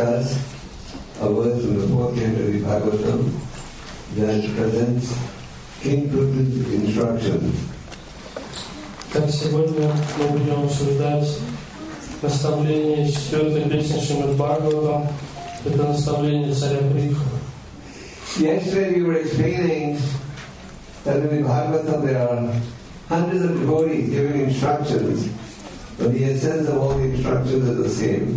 discuss a verse from the 4th canto of the Bhagavatam that presents King Prithu's instruction. Так сегодня мы будем обсуждать наставление 4-й песни Шримад Бхагаватам. Это наставление царя Притху. Yesterday we were explaining that in the Bhagavatam there are hundreds of devotees giving instructions, but the essence of all the instructions is the same.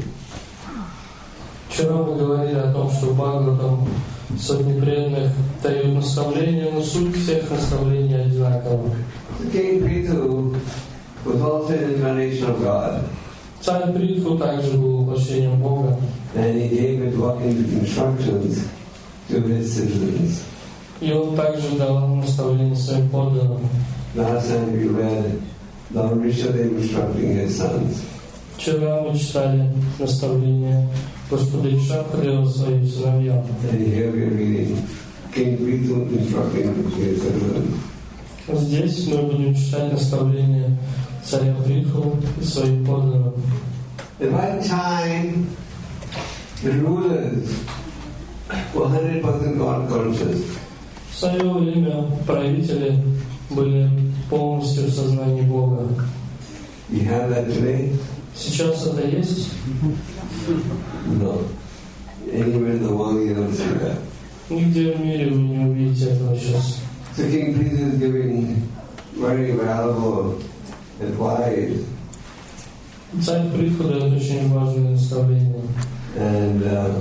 Вчера мы говорили о том, что в Бхагаватам сотни преданных дают наставления, но суть всех наставлений одинакова. King Prithu was also an incarnation of God. Царь Притху также был воплощением Бога. And he gave instructions to his citizens. И он также дал наставления своим подданным. Last time we read Lord Rishabdev instructing his sons. Вчера мы читали наставления Господа Ришабдева своим сыновьям. And here we are reading King Prithu instructing his citizens. Здесь мы будем читать наставления царя Притху и своим подданным. At one time, the rulers were 100% God conscious. В свое время правители были полностью в сознании Бога. You have that today? Сейчас это есть? No. Anywhere in the world you don't see that. Нигде в мире вы не увидите этого сейчас. So King Prithu is giving very valuable advice. Царь Притху дает очень важные наставления. And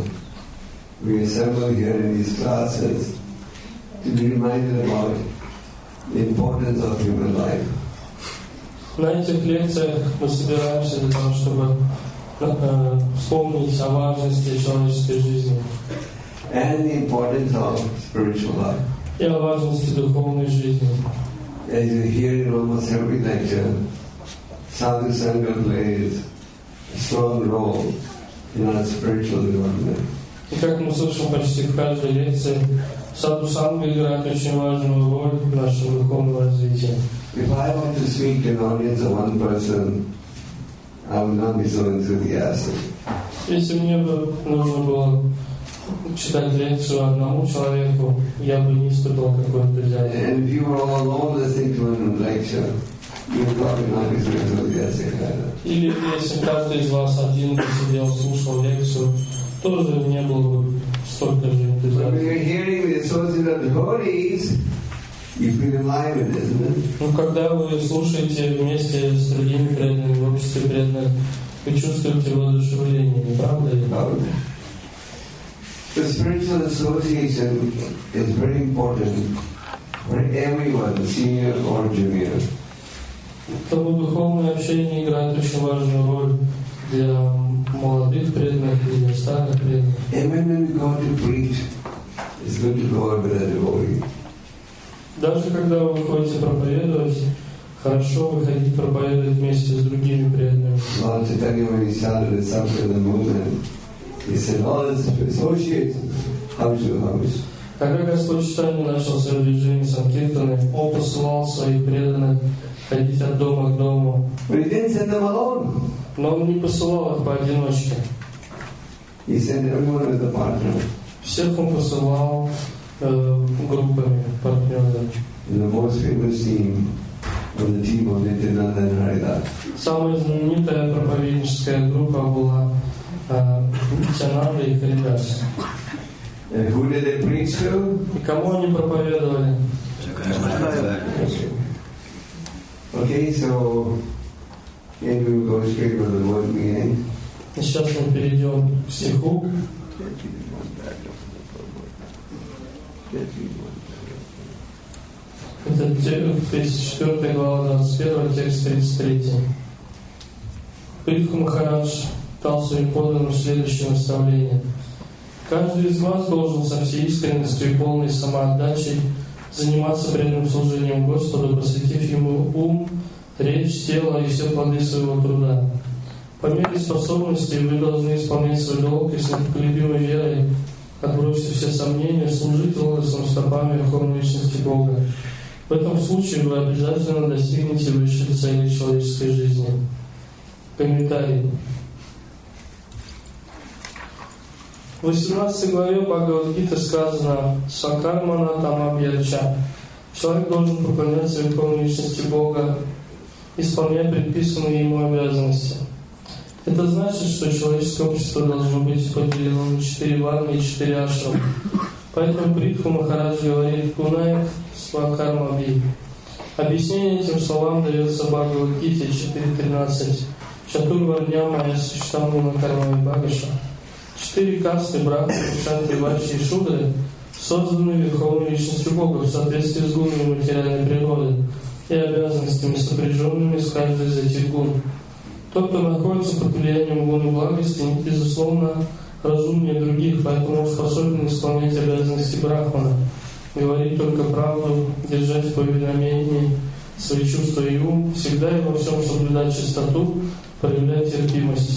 we assemble here in these classes to be reminded about the importance of human life. На этих лекциях мы собираемся для того, чтобы вспомнить о важности человеческой жизни. And the importance of spiritual life. И о важности духовной жизни. As you hear in almost every lecture, Sadhu Sangha plays a strong role in our spiritual development. И как мы слышим почти в каждой лекции, Саду Санга играет очень важную роль в нашем духовном развитии. If I want to speak to an audience of one person, I will not be so enthusiastic. Если мне бы нужно было читать лекцию одному человеку, я бы не испытал такой энтузиазм. And if you were all alone listening to a lecture, you would probably not be so enthusiastic either. Или если каждый из вас один сидел, слушал лекцию, тоже не было бы столько же But when энтузиазма. you're hearing the associate of devotees, you feel enlivened, isn't it? Но когда вы слушаете вместе с другими преданными, в обществе преданных, вы чувствуете воодушевление, не правда ли? The spiritual association is very important for everyone, senior or junior. Тому духовное общение играет очень важную роль для молодых преданных и для старых преданных. And when we go to preach, it's good to go with a devotee. Даже когда вы выходите проповедовать, хорошо выходить проповедовать вместе с другими преданными. Lord Chaitanya, when he started the Sampradaya movement, he said, all his associates, house to house. Когда Господь Чайтанья начал свое движение Санкиртаны, Он посылал своих преданных ходить от дома к дому. But he didn't send them alone. Но Он не посылал их поодиночке. He sent everyone as a partner. Всех Он посылал группами, партнерами. And the most famous team was the team of Nityananda and Haridas. Самая знаменитая проповедническая группа была Нитянанда и Харидас. And who did they preach to? И кому они проповедовали? Okay, so maybe we'll go straight to the word meaning. Сейчас мы перейдем к стиху. Это 34 глава, 21, текст 33. Притху Махарадж дал своим подданным следующее наставление. Каждый из вас должен со всей искренностью и полной самоотдачей заниматься преданным служением Господу, посвятив Ему ум, речь, тело и все плоды своего труда. По мере способностей вы должны исполнять свой долг и с непоколебимой верой, отбросив все сомнения, служить лотосом стопами Верховной Личности Бога. В этом случае вы обязательно достигнете высших целей человеческой жизни. Комментарий. В 18 главе Бхагавад-гиты сказано «Свакармана тамабьяча». Человек должен поклоняться Верховной Личности Бога, исполняя предписанные ему обязанности. Это значит, что человеческое общество должно быть поделено на 4 варны и 4 ашрамы. Поэтому Притху Махарадж говорит «Гунай свакармаби». Объяснение этим словам дается в Бхагавад-гите 4.13. Чатурварняма ясиштамуна кармави багаша. 4 касты брахмы, кшатри, вайши и шудры созданы Верховной Личностью Бога в соответствии с гунами материальной природы и обязанностями, сопряженными с каждой из этих гун. Тот, кто находится под влиянием гуны благости, безусловно, разумнее других, поэтому он способен исполнять обязанности брахмана, говорить только правду, держать в повиновении свои чувства и ум, всегда и во всем соблюдать чистоту, проявлять терпимость.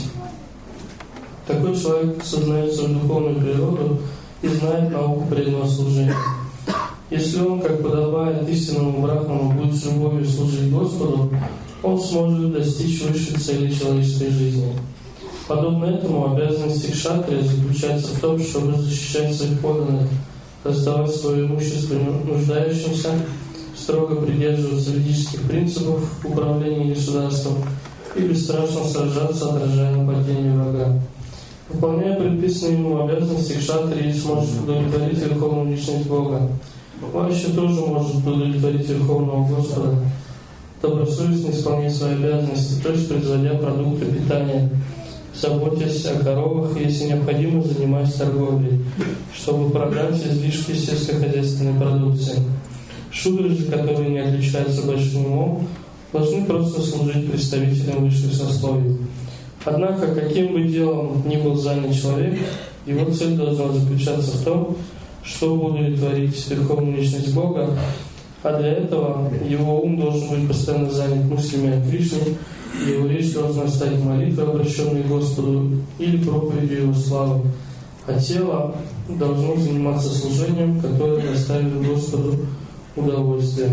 Такой человек сознает свою духовную природу и знает науку преданного служения. Если он, как подобает истинному брахману, будет с любовью служить Господу, он сможет достичь высшей цели человеческой жизни. Подобно этому, обязанность кшатрия заключается в том, чтобы защищать своих подданных, раздавать свое имущество нуждающимся, строго придерживаться ведических принципов управления государством и бесстрашно сражаться, отражая нападение врага. Выполняя предписанные ему обязанности, кшатрий сможет удовлетворить Верховную Личность Бога. Вообще тоже может удовлетворить Верховного Господа, добросовестно исполнять свои обязанности, то есть производя продукты питания, заботясь о коровах и, если необходимо, занимаясь торговлей, чтобы продать излишки сельскохозяйственной продукции. Шудры же, которые не отличаются большим умом, должны просто служить представителям высших сословий. Однако, каким бы делом ни был занят человек, его цель должна заключаться в том, чтобы удовлетворить Верховную Личность Бога, а для этого его ум должен быть постоянно занят мыслями о Кришне, и его речь должна стать молитвой, обращенной к Господу, или проповедью Его славы, а тело должно заниматься служением, которое доставит Господу удовольствие.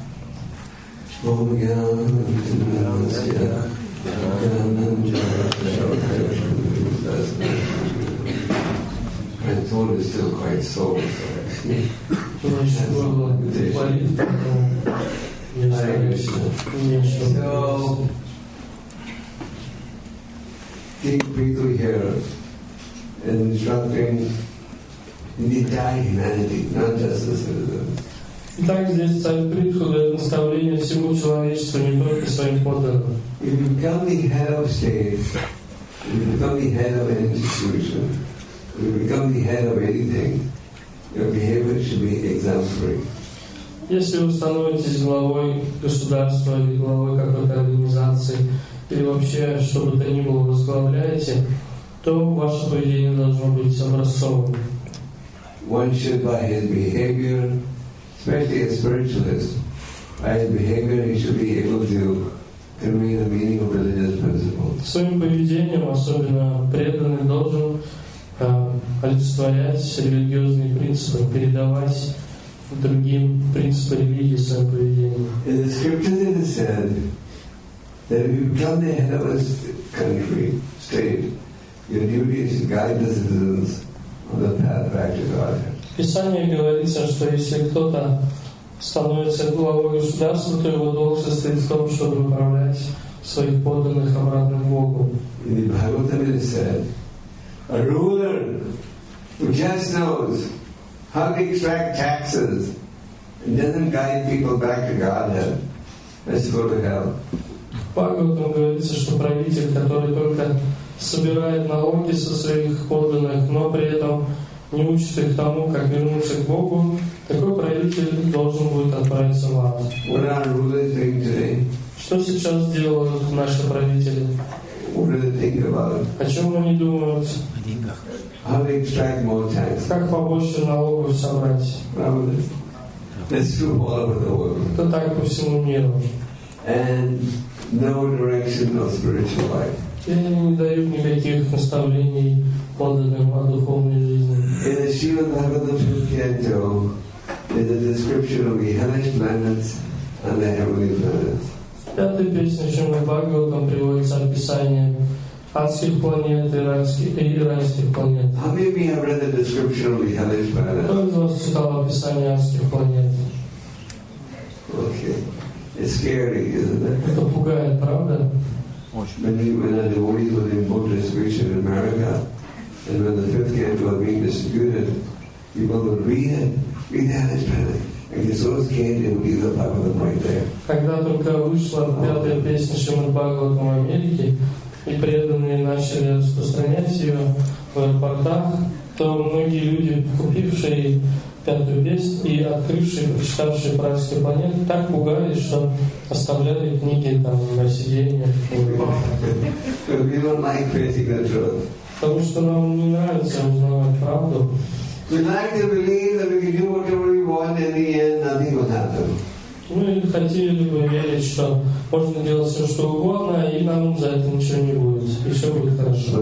My tone is still quite sore, so King Prithu here is instructing the entire humanity, not just the citizens. Итак, здесь царь Притху дает наставление всему человечеству, не только своим подданным. If you become the head of state, if you become the head of an institution, if you become the head of anything, your behavior should be exemplary. Если вы становитесь главой государства или главой какой-то организации, или вообще что бы то ни было возглавляете, то ваше поведение должно быть образцовым. One should, by his behavior, especially a spiritualist, by his behavior he should be able to convey the meaning of religious principles. Своим поведением, особенно преданный, должен олицетворять религиозные принципы, передавать другим принципы религии своим поведением. In the scriptures it is said that if you become the head of a country, state, your duty is to guide the citizens on the path back to Godhead. В Писании говорится, что если кто-то становится главой государства, то его долг состоит в том, чтобы направлять своих подданных обратно к Богу. In the Bhagavatam it is said, a ruler who just knows how to extract taxes and doesn't guide people back to Godhead has to go to hell. В Бхагаватам говорится, что правитель, который только собирает налоги со своих подданных, но при этом не учит их тому, как вернуться к Богу, такой правитель должен будет отправиться в ад. What are our rulers doing today? Что сейчас делают наши правители? What do they think about? О чем они думают? How to extract more tax? Как побольше налогов собрать? Probably. That's true all over the world. Это так по всему миру. And no direction, no spiritual life. И они не дают никаких наставлений подданным о духовной жизни. In the Srimad Bhagavatam Canto, there's a description of the hellish planets and the heavenly planets. В пятой песне Шримад Бхагаватам приводится описание адских планет и райских планет. How many of you have read the description of the hellish planet? Кто из вас читал описание адских планет? Okay. It's scary, isn't it? Это пугает, правда? When our devotees were in book distribution in America, and when the fifth canto was being distributed, people would read the hellish planet. And get so scared they would leave the Bhagavatam right there. Когда только вышла пятая песня Шримад Бхагаватам в Америке, и преданные начали распространять ее в аэропортах, то многие люди, купившие пятую песню и открывшие, прочитавшие «Братские планеты», так пугались, что оставляли книги там на сиденье. Потому что нам не нравится узнавать правду. We like to believe that we can do whatever we want, and in the end, nothing will happen. Мы хотели бы верить, что можно делать все, что угодно, и нам за это ничего не будет, и все будет хорошо.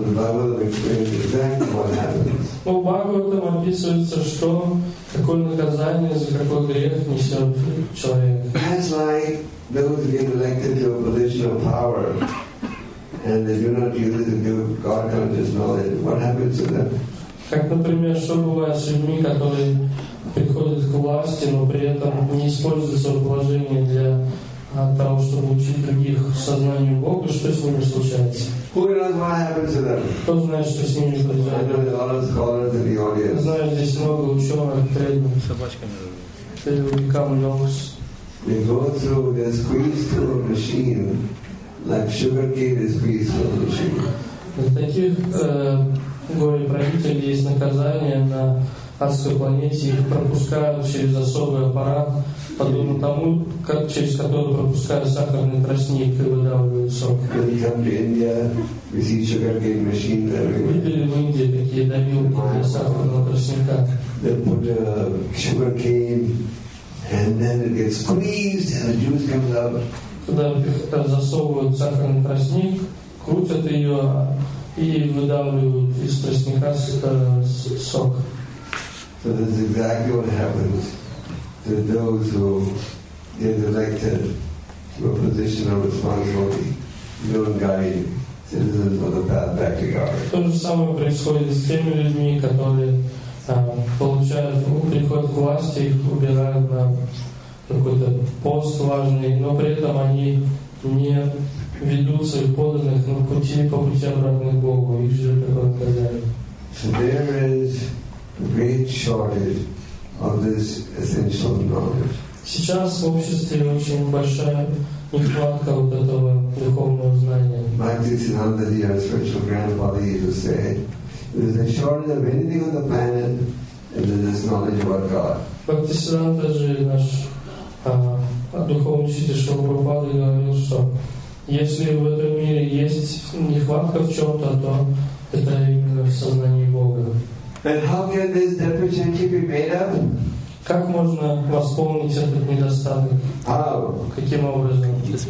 Но в Бхагаватам описывается, что какое наказание за какой грех несет человек. That's like those who get elected to a position of power, and they do not use it to give God conscious knowledge. What happens to them? Как, например, что бывает с людьми, которые приходят к власти, но при этом не используют свое положение для того, чтобы учить других сознанию Бога, что с ними случается? Кто знает, что с ними происходит? Знаю, здесь много ученых, they will become monks. They go through, they're squeezed through a machine, like sugar cane is squeezed through a machine. Для таких горе-правителей есть наказание на адской планете, их пропускают через особый аппарат, подобно тому, как, через который пропускают сахарный тростник и выдавливают сок. Видели в Индии такие добилки для сахарного тростника? Когда засовывают сахарный тростник, крутят ее и выдавливают из тростника сок. So this is exactly what happens to those who get elected to a position of responsibility, don't guide citizens on the path back to God. То же самое происходит с теми людьми, которые приходят к власти, их убирают на какой-то пост важный, но при этом они не ведут своих подданных по пути обратно к Богу, их ждет такое наказание. So there is a great shortage of this essential knowledge. Сейчас в обществе очень большая нехватка вот этого духовного знания. Bhaktisiddhanta, our spiritual grandfather, used to say, there is a shortage of anything on the planet, and there is knowledge about God. Бхактисиддханта же наш духовный учитель Шрила Прабхупады говорил, что если в этом мире есть нехватка в чем-то, то это именно в сознании Бога. And how can this deficiency be made up? Как можно восполнить этот недостаток? How? Каким образом?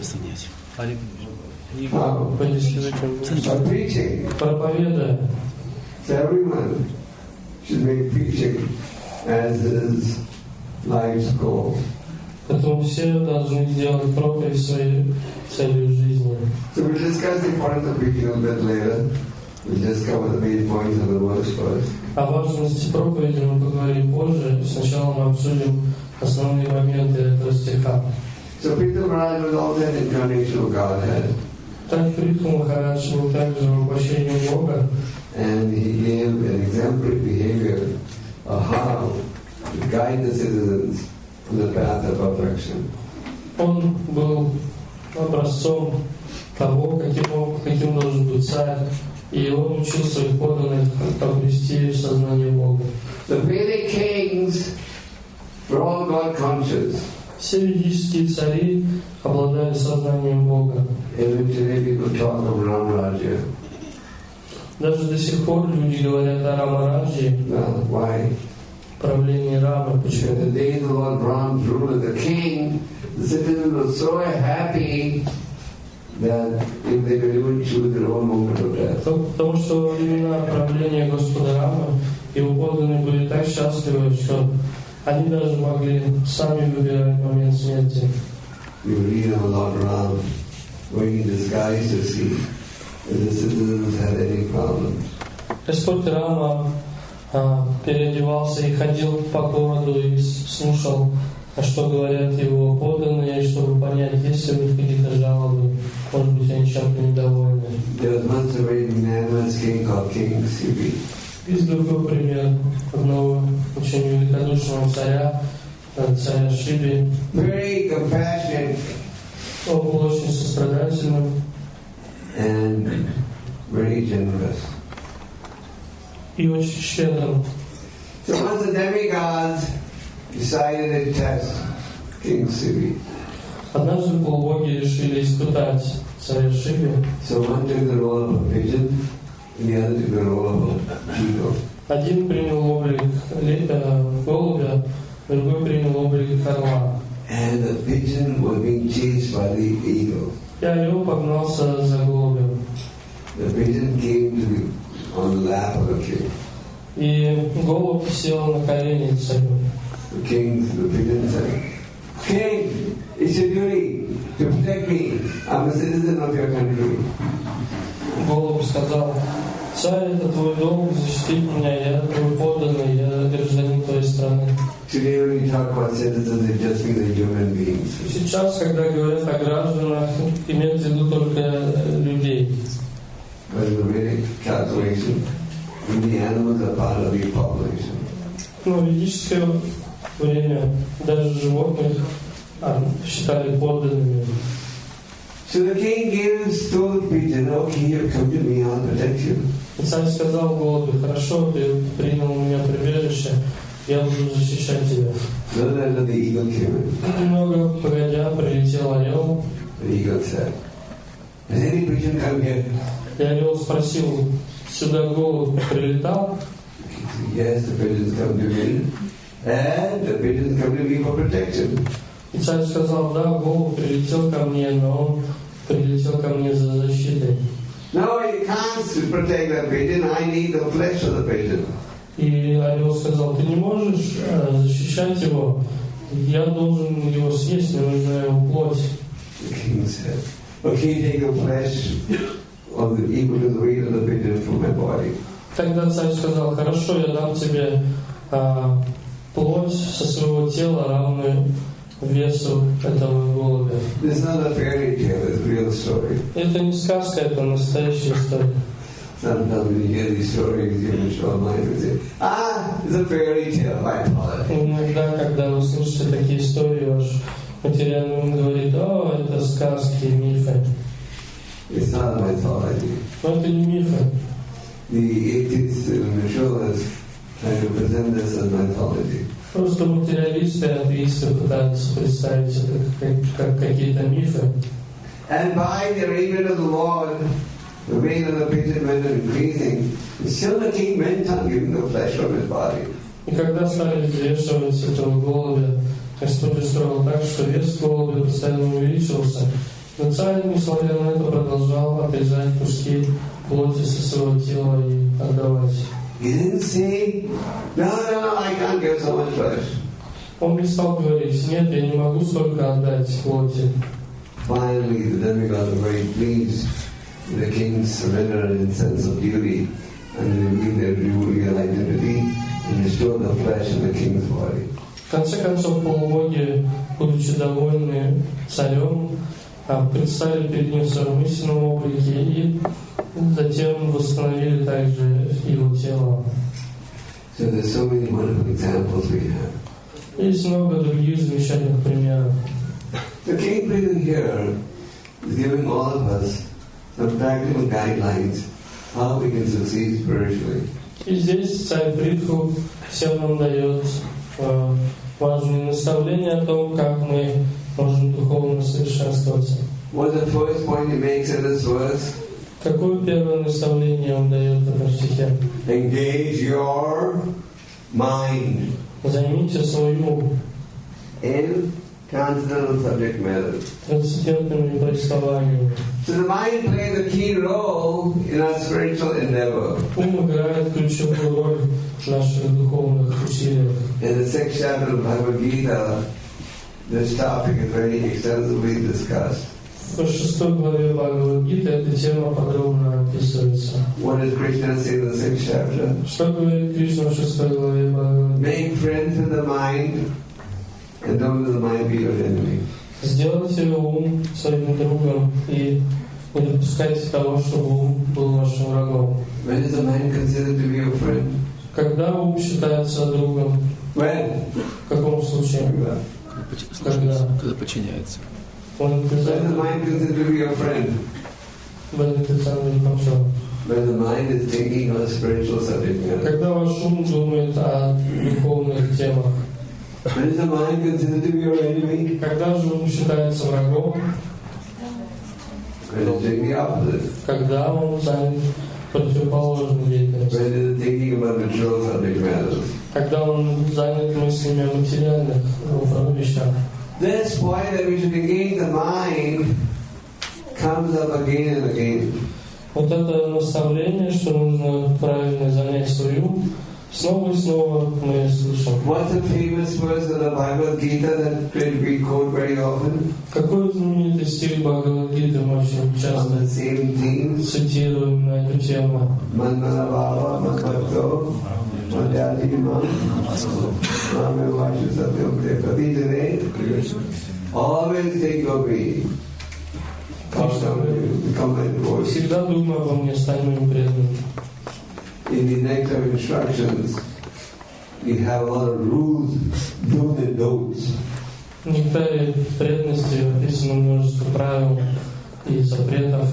How? По действительным. By preaching. Проповедуя. So everyone should make preaching as his life's goal. Поэтому все должны делать проповедь своей целью жизни. So we'll discuss the importance of preaching a bit later. We'll just cover the main points of the verse first. О важности проповеди мы поговорим позже. Сначала мы обсудим основные моменты этого стиха. So Pritha Maharaj was also an incarnation of Godhead. Так Притха Махарадж был также воплощением Бога. And he gave an exemplary behavior of how to guide the citizens on the path of perfection. Он был образцом того, каким должен быть царь, и он учил своих подданных обрести сознание Бога. The Vedic kings were all God conscious. Все ведические цари обладали сознанием Бога. Even today people talk of Ramraja. Даже до сих пор люди говорят о Рамараджи. Why? Правлении Рамы. Почему? In the days of Lord Ram's rule as a king, the citizens were so happy that if they could even choose their own moment of death. Потому что во времена правления Господа Рамы его подданные были так счастливы, что они даже могли сами выбирать момент смерти. You read of Lord Ram going in disguise to sea. if the citizens had any problems. Господь Рама переодевался и ходил по городу и слушал, что говорят его подданные, чтобы понять, есть ли у них какие-то жалобы, может быть, они чем-то недовольны. There was once a very magnanimous king called King Sibi. Есть другой пример одного очень великодушного царя, царя Шиби. Very compassionate Он был очень сострадательным and very generous. и очень щедрым. So once the demigods decided to test King Sibi. Однажды полубоги решили испытать царя Шиби. So one took the role of a pigeon, and the other took the role of a eagle. Один принял облик голубя, другой принял облик орла. And the pigeon was being chased by the eagle. И орел погнался за голубем. The pigeon came on the lap of the king. И голубь сел на колени царю. The pigeon said, "King, it's your duty to protect me. I'm a citizen of your country." Голубь сказал: «Царь, это твой долг защитить меня, я твой подданный, я гражданин твоей страны». Today when we talk about citizens, it just means they're human beings. Сейчас, когда говорят о гражданах, имеют в виду только людей. But in the Vedic calculation, the animals are part of the population. Но в ведическое время даже животных считали подданными. So the king told the pigeon, "Okay, you come to me, I'll protect you." И царь сказал голубю: «Хорошо, ты принял у меня прибежище, я буду защищать тебя». Then the eagle came in. Немного погодя прилетел орел. The eagle said, "Has any pigeon come here?" И орел спросил: «Сюда голубь прилетал?» Yes, the pigeons come to me, and the pigeons come to me for protection. И царь сказал: «Да, голубь прилетел ко мне, но он прилетел ко мне за защитой». No, you can't protect the pigeon. I need the flesh of the pigeon. И орел сказал: «Ты не можешь защищать его, я должен его съесть, мне нужна его плоть». The king said, "Okay, take the flesh of the equal to the weight of the pigeon from my body." Тогда царь сказал: «Хорошо, я дам тебе плоть со своего тела, равную весу этого голубя». This is not a fairy tale; it's a real story. Это не сказка, это настоящая история. Sometimes when you hear these stories, you can show mind and say, it's a fairy tale, I apologize. Иногда, когда вы слышите такие истории, ваш материальный ум говорит: «О, это сказки, мифы». It's not a mythology. Но это не мифы. The atheists in the show is trying to present this as mythology. Просто материалисты и атеисты пытаются представить это как какие-то мифы. And by the arrangement of the Lord, the weight of the pigeon went increasing. Still the king went on giving the flesh from his body. И когда стали взвешивать этого голубя, Господь устроил так, что вес голубя постоянно увеличивался. Но царь, несмотря на это, продолжал отрезать куски плоти со своего тела и отдавать. He didn't say, no, I can't give so much flesh. Он не стал говорить: «Нет, я не могу столько отдать плоти». Finally, the demigods were very pleased with the king's surrender and sense of duty, and revealed their real identity and restored the flesh in the king's body. В конце концов, полубоги, будучи довольны царем, представили перед ним в своем истинном облике и затем восстановили также его тело. So there's so many wonderful examples we have. Есть много других замечательных примеров. The king prison here is giving all of us some practical guidelines how we can succeed spiritually. И здесь царь Притху всем нам дает важные наставления о том, как мы можем духовно совершенствоваться. What's the first point he makes in this verse? Какое первое наставление он дает в этом стихе? Engage your mind Займите свой ум in transcendental subject matter. трансцендентными повествованиями. So the mind plays a key role in our spiritual endeavor. Ум играет ключевую роль в наших духовных усилиях. In the 6th chapter of Bhagavad Gita, this topic is very extensively discussed. В 6 главе Бхагавад-гиты эта тема подробно описывается. What does Krishna say in the 6th chapter? Что говорит Кришна в 6 главе Бхагавад-гиты? Make friends with the mind, and don't let the mind be your enemy. Сделайте ум своим другом и не допускайте того, чтобы ум был вашим врагом. When is the mind considered to be your friend? Когда ум считается другом? When? В каком случае? Когда подчиняется. When is the mind considered to be your friend? When the mind is thinking on spiritual subject matter. Когда ваш ум думает о духовных темах. When is the mind considered to be your enemy? Когда же ум считается врагом? When it's doing the opposite. Когда он занят противоположной деятельностью. When it is thinking about material subject matters. Когда он занят мыслями о материальных вещах. This point that we should engage the mind comes up again and again. Вот это наставление, что нужно правильно занять свой ум, снова и снова мы слышим. What's the famous verse in the Bhagavad Gita that we quote very often? Какой знаменитый стих Бхагавад-гиты мы очень часто цитируем на эту тему? Manmanabhava Manbhakto Madhyadima Mamevashu Satyam Te Pratijane. Always think of me. Become my devotion. Всегда думай обо мне, стань моим преданным. In the nectar of instructions, we have a lot of rules, do's and don'ts. В нектаре преданности описано множество правил и запретов.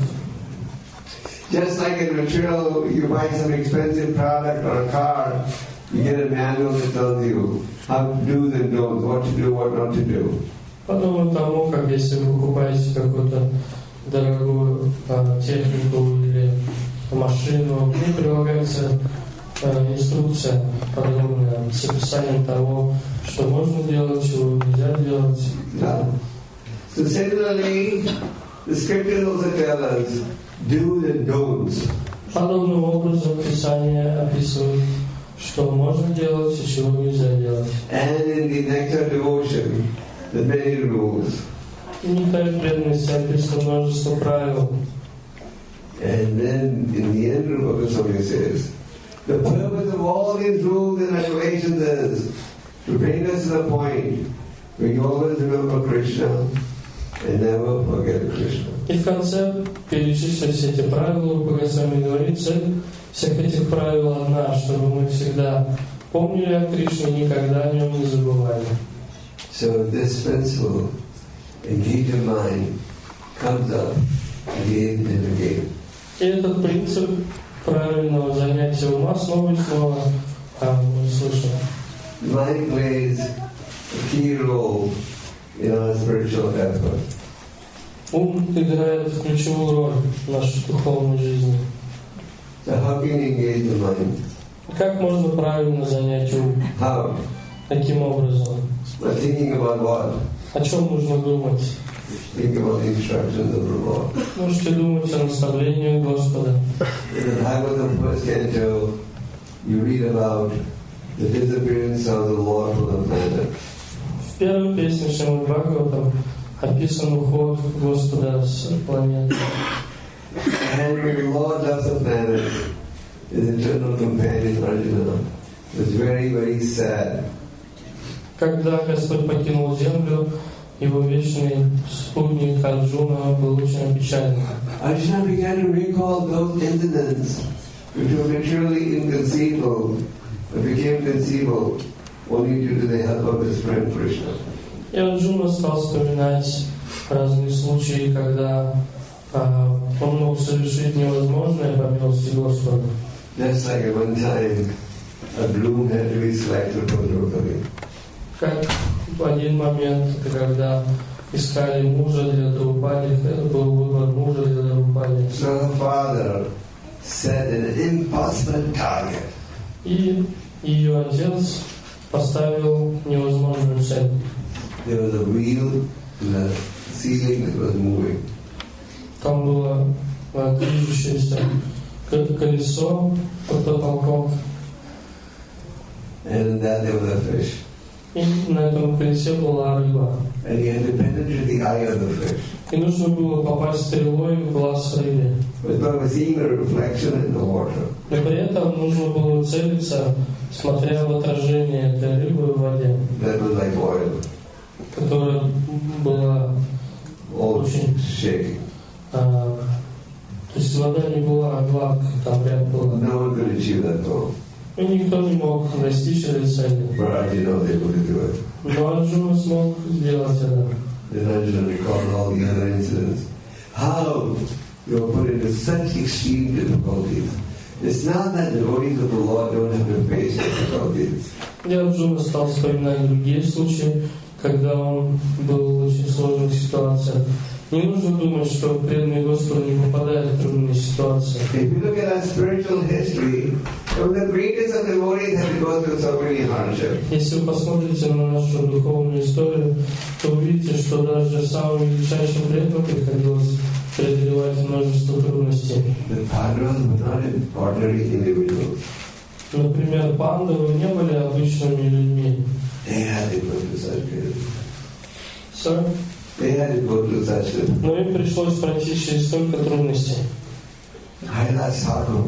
Just like in material, you buy some expensive product or a car, you get a manual that tells you how to do and don'ts, what to do, what not to do. Подобно тому, как если вы покупаете какую-то дорогую технику или машину, к ней прилагается инструкция подробная с описанием того, что можно делать, чего нельзя делать. Yeah. So similarly, the scriptures also tell us do's and don'ts. Подобным образом Писание описывает, что можно делать и чего нельзя делать. And in the nectar devotion, the many rules. И в нектаре преданности описано множество правил. And then in the end of the Goswami says, the purpose of all these rules and regulations is to bring us to the point where you always remember Krishna and never forget Krishna. И в конце перечислить все эти правила, Рупа Госвами говорит, цель всех этих правил одна, чтобы мы всегда помнили о Кришне и никогда о нем не забывали. So this principle, engage your mind, comes up again and again. И этот принцип правильного занятия ума снова и снова мы слышим. Mind plays a key role in our spiritual effort. Ум играет ключевую роль в нашей духовной жизни. So how can you engage the mind? Как можно правильно занять ум? How? Каким образом? By thinking about what? О чем нужно думать? Think about the instructions of the Lord. Можете думать о наставлениях Господа. In the Bhagavatam first canto, you read about the disappearance of the Lord from the planet. В первой песне Шримад Бхагаватам описан уход Господа с планеты. And when the Lord loves the planet, his eternal companion Arjuna was very, very sad. Когда Господь покинул землю, его вечный спутник Арджуна был очень опечален. Arjuna began to recall those incidents which were materially inconceivable, but became conceivable only due to the help of his friend Krishna. И Арджуна стал вспоминать разные случаи, когда он мог совершить невозможное по милости Господа. Just like at one time, a groom had to be selected for Draupadi. Как в один момент, когда искали мужа для Драупади, это был выбор мужа для Драупади. So her father set an impossible target. И ее отец поставил невозможную цель. There was a wheel in the ceiling that was moving. Там было движущееся колесо под потолком. And in that there was a fish. И на этом колесе была рыба. And he had to penetrate the eye of the fish. И нужно было попасть стрелой в глаз рыбе. But God was seeing a reflection in the water. Но при этом нужно было целиться, смотря в отражение этой рыбы в воде. That was like oil. Которая была очень shaking. То есть вода не была гладкой, там ряд было. No one could achieve that goal. И никто не мог достичь этой цели. But Arjuna was able to do it. Но Арджуна смог сделать это. Then Arjuna recalled all the other incidents. How you were put into such extreme difficulties. It's not that devotees of the Lord don't have to face difficulties. И Арджуна стал вспоминать другие случаи, когда он был в очень сложных ситуациях. Не нужно думать, что преданные Господу не попадают в трудные ситуации. If you look at our spiritual history, the greatest of devotees have to go through so many hardships. Если вы посмотрите на нашу духовную историю, то увидите, что даже самым величайшим преданным приходилось преодолевать множество трудностей. The Pandavas were not ordinary individuals. Например, пандавы не были обычными людьми. They had to go through such difficulties. Sorry? They had to go through such difficulties. Но им пришлось пройти через столько трудностей. Haridas Thakur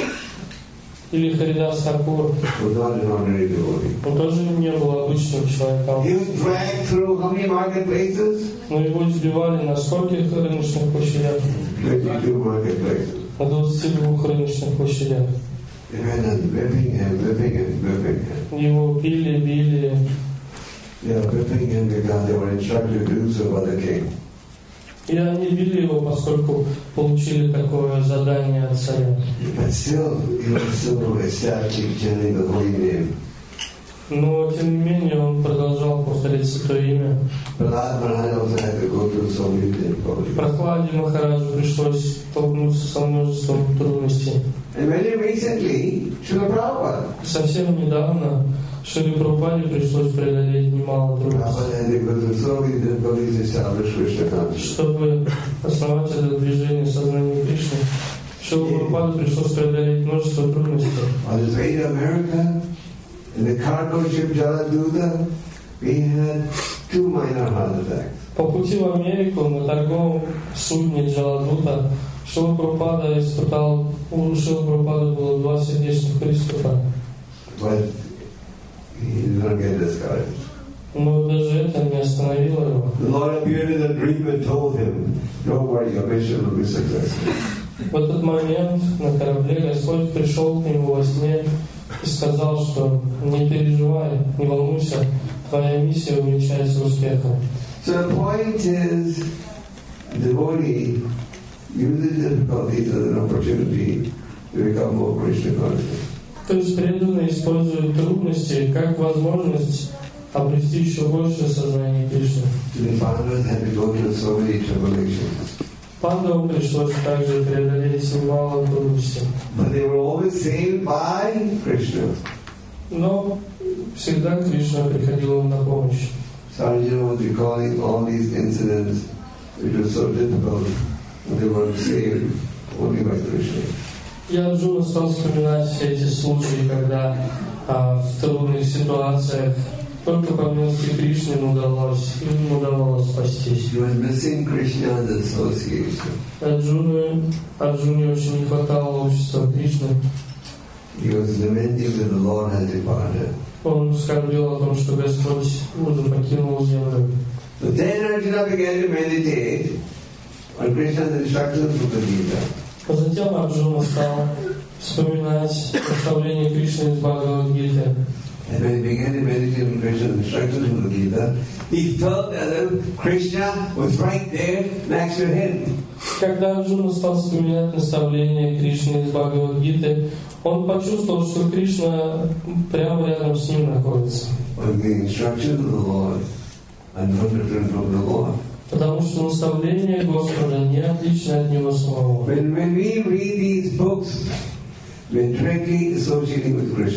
Или Харидас Тхакур, was not an ordinary devotee. он тоже не был обычным человеком. He was dragged through how many marketplaces? Но его избивали на скольких рыночных площадях? 22 marketplaces. На 22 рыночных площадях. They went on whipping and whipping and whipping him. Его били. They were whipping him because they were instructed to do so by the king. И они били его, поскольку получили такое задание от царя. But still, he was so ecstatic chanting the holy name. Но, тем не менее, он продолжал повторять святое имя. Prahlad Maharaj also had to go through so many difficulties. Прохладе Махараджу пришлось столкнуться со множеством трудностей. And very recently, Srila Prabhupada. Совсем недавно Шриле Прабхупаде пришлось преодолеть немало трудностей. Prabhupada had to go through so many difficulties to establish Krishna consciousness. Чтобы основать это движение сознания Кришны, Шриле Прабхупаде пришлось преодолеть множество трудностей. On his way to America, in the cargo ship Jaladuta, we had 2 minor heart attacks. По пути в Америку на торговом судне Джаладута Шрила Прабхупада испытал, у Шрилы Прабхупады было 2 сердечных приступа. But he did not get discouraged. Но даже это не остановило его. The Lord appeared in a dream and told him, "Don't worry, your mission will be successful." В этот момент на корабле Господь пришел к нему во сне и сказал, что не переживай, не волнуйся, твоя миссия увенчается успехом. So the point is, the devotee uses difficulties as an opportunity to become more Krishna conscious. То есть преданные используют трудности как возможность обрести еще большее сознание Кришны. The Pandavas had to go through so many tribulations. Пандавам пришлось также преодолеть немало трудностей. But they were always saved by Krishna. Но всегда Кришна приходил им на помощь. So Arjuna was recalling all these incidents which were so difficult, and they were saved only by Krishna. И Арджуна стал вспоминать все эти случаи, когда в трудных ситуациях только по милости Кришны им удавалось спастись. He was missing Krishna's association. Арджуне очень не хватало общества Кришны. He was lamenting that the Lord had departed. Он скорбел о том, что Господь уже покинул землю. So then Arjuna began to meditate on Krishna's instructions from the Gita. А затем Арджуна стал вспоминать наставление Кришны из Бхагавад-гиты. And when he began to meditate on Krishna's instructions from the Gita, he felt as if Krishna was right there next to him. Когда Арджуна стал вспоминать наставление Кришны из Бхагавад-гиты, он почувствовал, что Кришна прямо рядом с ним находится. But the instructions of the Lord are no different from the Lord. Потому что наставление Господа не отлично от Него самого. When we read these books, we're directly associating with Krishna.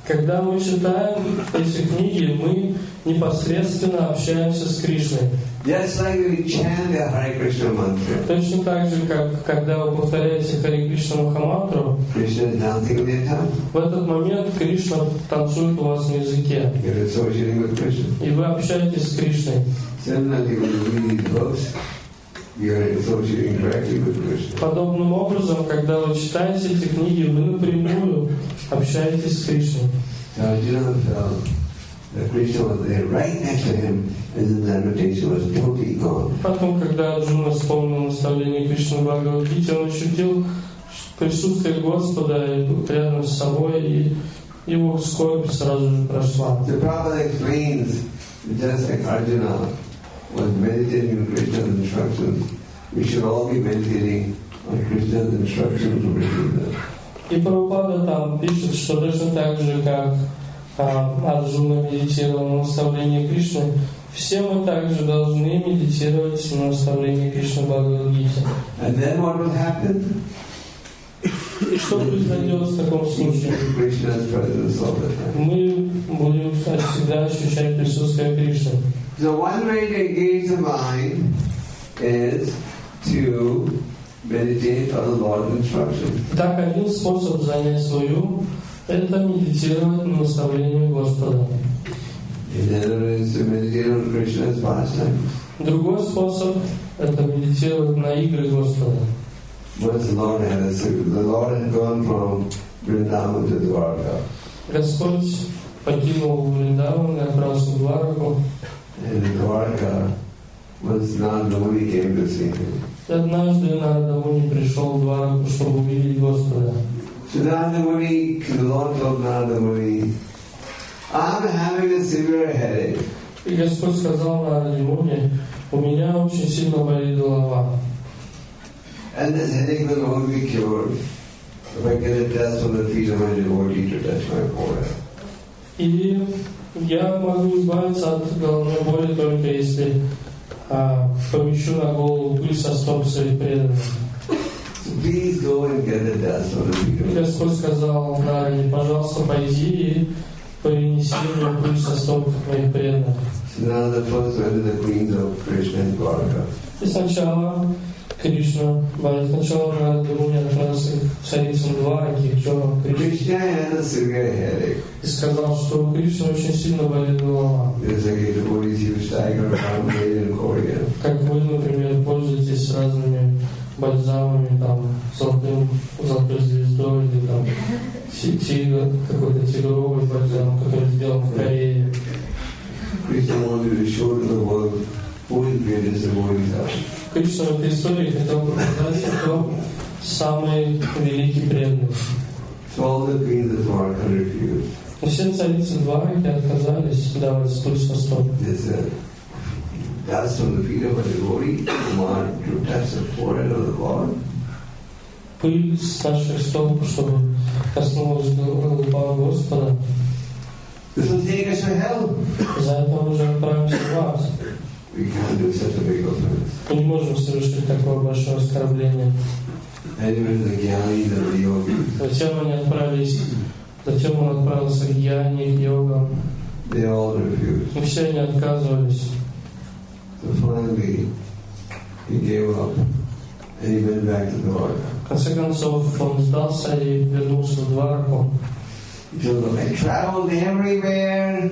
Когда мы читаем эти книги, мы непосредственно общаемся с Кришной. Just like we chant the Hare Krishna mantra. Точно так же, как когда вы повторяете Харе Кришна Махамантру, Krishna is dancing in their tongue. в этот момент Кришна танцует у вас на языке. You're associating with Krishna. И вы общаетесь с Кришной. Similarly, when you read these books, you're associating directly with Krishna. Подобным образом, когда вы читаете эти книги, вы напрямую общаетесь с Кришной. So Arjuna felt that Krishna was there right next to him, and his meditation was totally gone. Потом, когда Арджуна вспомнил наставление Кришны в Бхагавад-гите, он ощутил присутствие Господа рядом с собой, и его скорбь сразу же прошла. The Prabhupada explains that just like Arjuna was meditating on Krishna's instructions, we should all be meditating on Krishna's instructions to Krishna. И Прабхупада там пишет, что точно так же, как Арджуна медитировал на наставление Кришны, все мы также должны медитировать на наставление Кришны в Бхагавад-гите. And then what will happen? И что произойдет в таком случае? Krishna's presence all the time. Мы будем всегда ощущать присутствие Кришны. So one way to engage the mind is to meditate on the Lord's instructions. Так, один способ занять свою – это медитировать на наставление Господа. Another is to meditate on Krishna's pastimes. Другой способ – это медитировать на игры Господа. Once the Lord had gone from Vrindavan to Dwarka. Господь покинул Вриндаван и отправился в Двараку. And in Dwarka, once Narada Muni came to see him. И однажды Нарада Муни пришел в Двараку, чтобы увидеть Господа. So Narada Muni, the Lord told Narada Muni, I'm having a severe headache. И Господь сказал Нараде Муни, у меня очень сильно болит голова. And this headache will only be cured if I get a test on the feet of my devotee to touch my forehead. И я могу избавиться от головной боли только если помещу на голову пыль со стоп своих преданных. So please go and get a test on the feet of my forehead. Господь сказал Нараде, пожалуйста, пойди и принеси мне пыль со стоп моих преданных. So now the first went to the queens of Krishna and Dwarka. И сначала Нарада Муни отправился к царицам Двараки, к женам Кришны, Krishna had a severe headache. и сказал, что у Кришны очень сильно болит голова. There's like a devotees use tiger balm made in Korea. Как вы, например, пользуетесь разными бальзамами, там, золотой звездой, или там, какой-то тигровый бальзам, который сделан в Корее. Krishna wanted to show to the world who is greatest devotees are. Кришна в этой истории хотел показать, кто самый великий преданный. So all the queens of Dwarka refused. И все царицы Двараки отказались давать пыль со стоп. They said, dust on the feet of a devotee, Kumar, to touch the forehead of the Lord. Пыль с наших стоп, чтобы коснулась голова Господа. This will take us to hell. За это мы уже отправимся в ад. We can't do such a big offense. Мы не можем совершить такое большое оскорбление. And even the Gyanis and the Yogis, Затем он отправился к Гьяни, к йогам. they all refused. И все они отказывались. So finally, he gave up and he went back to Dwarka. В конце концов, он сдался и вернулся в Двараку. He told them, I traveled everywhere,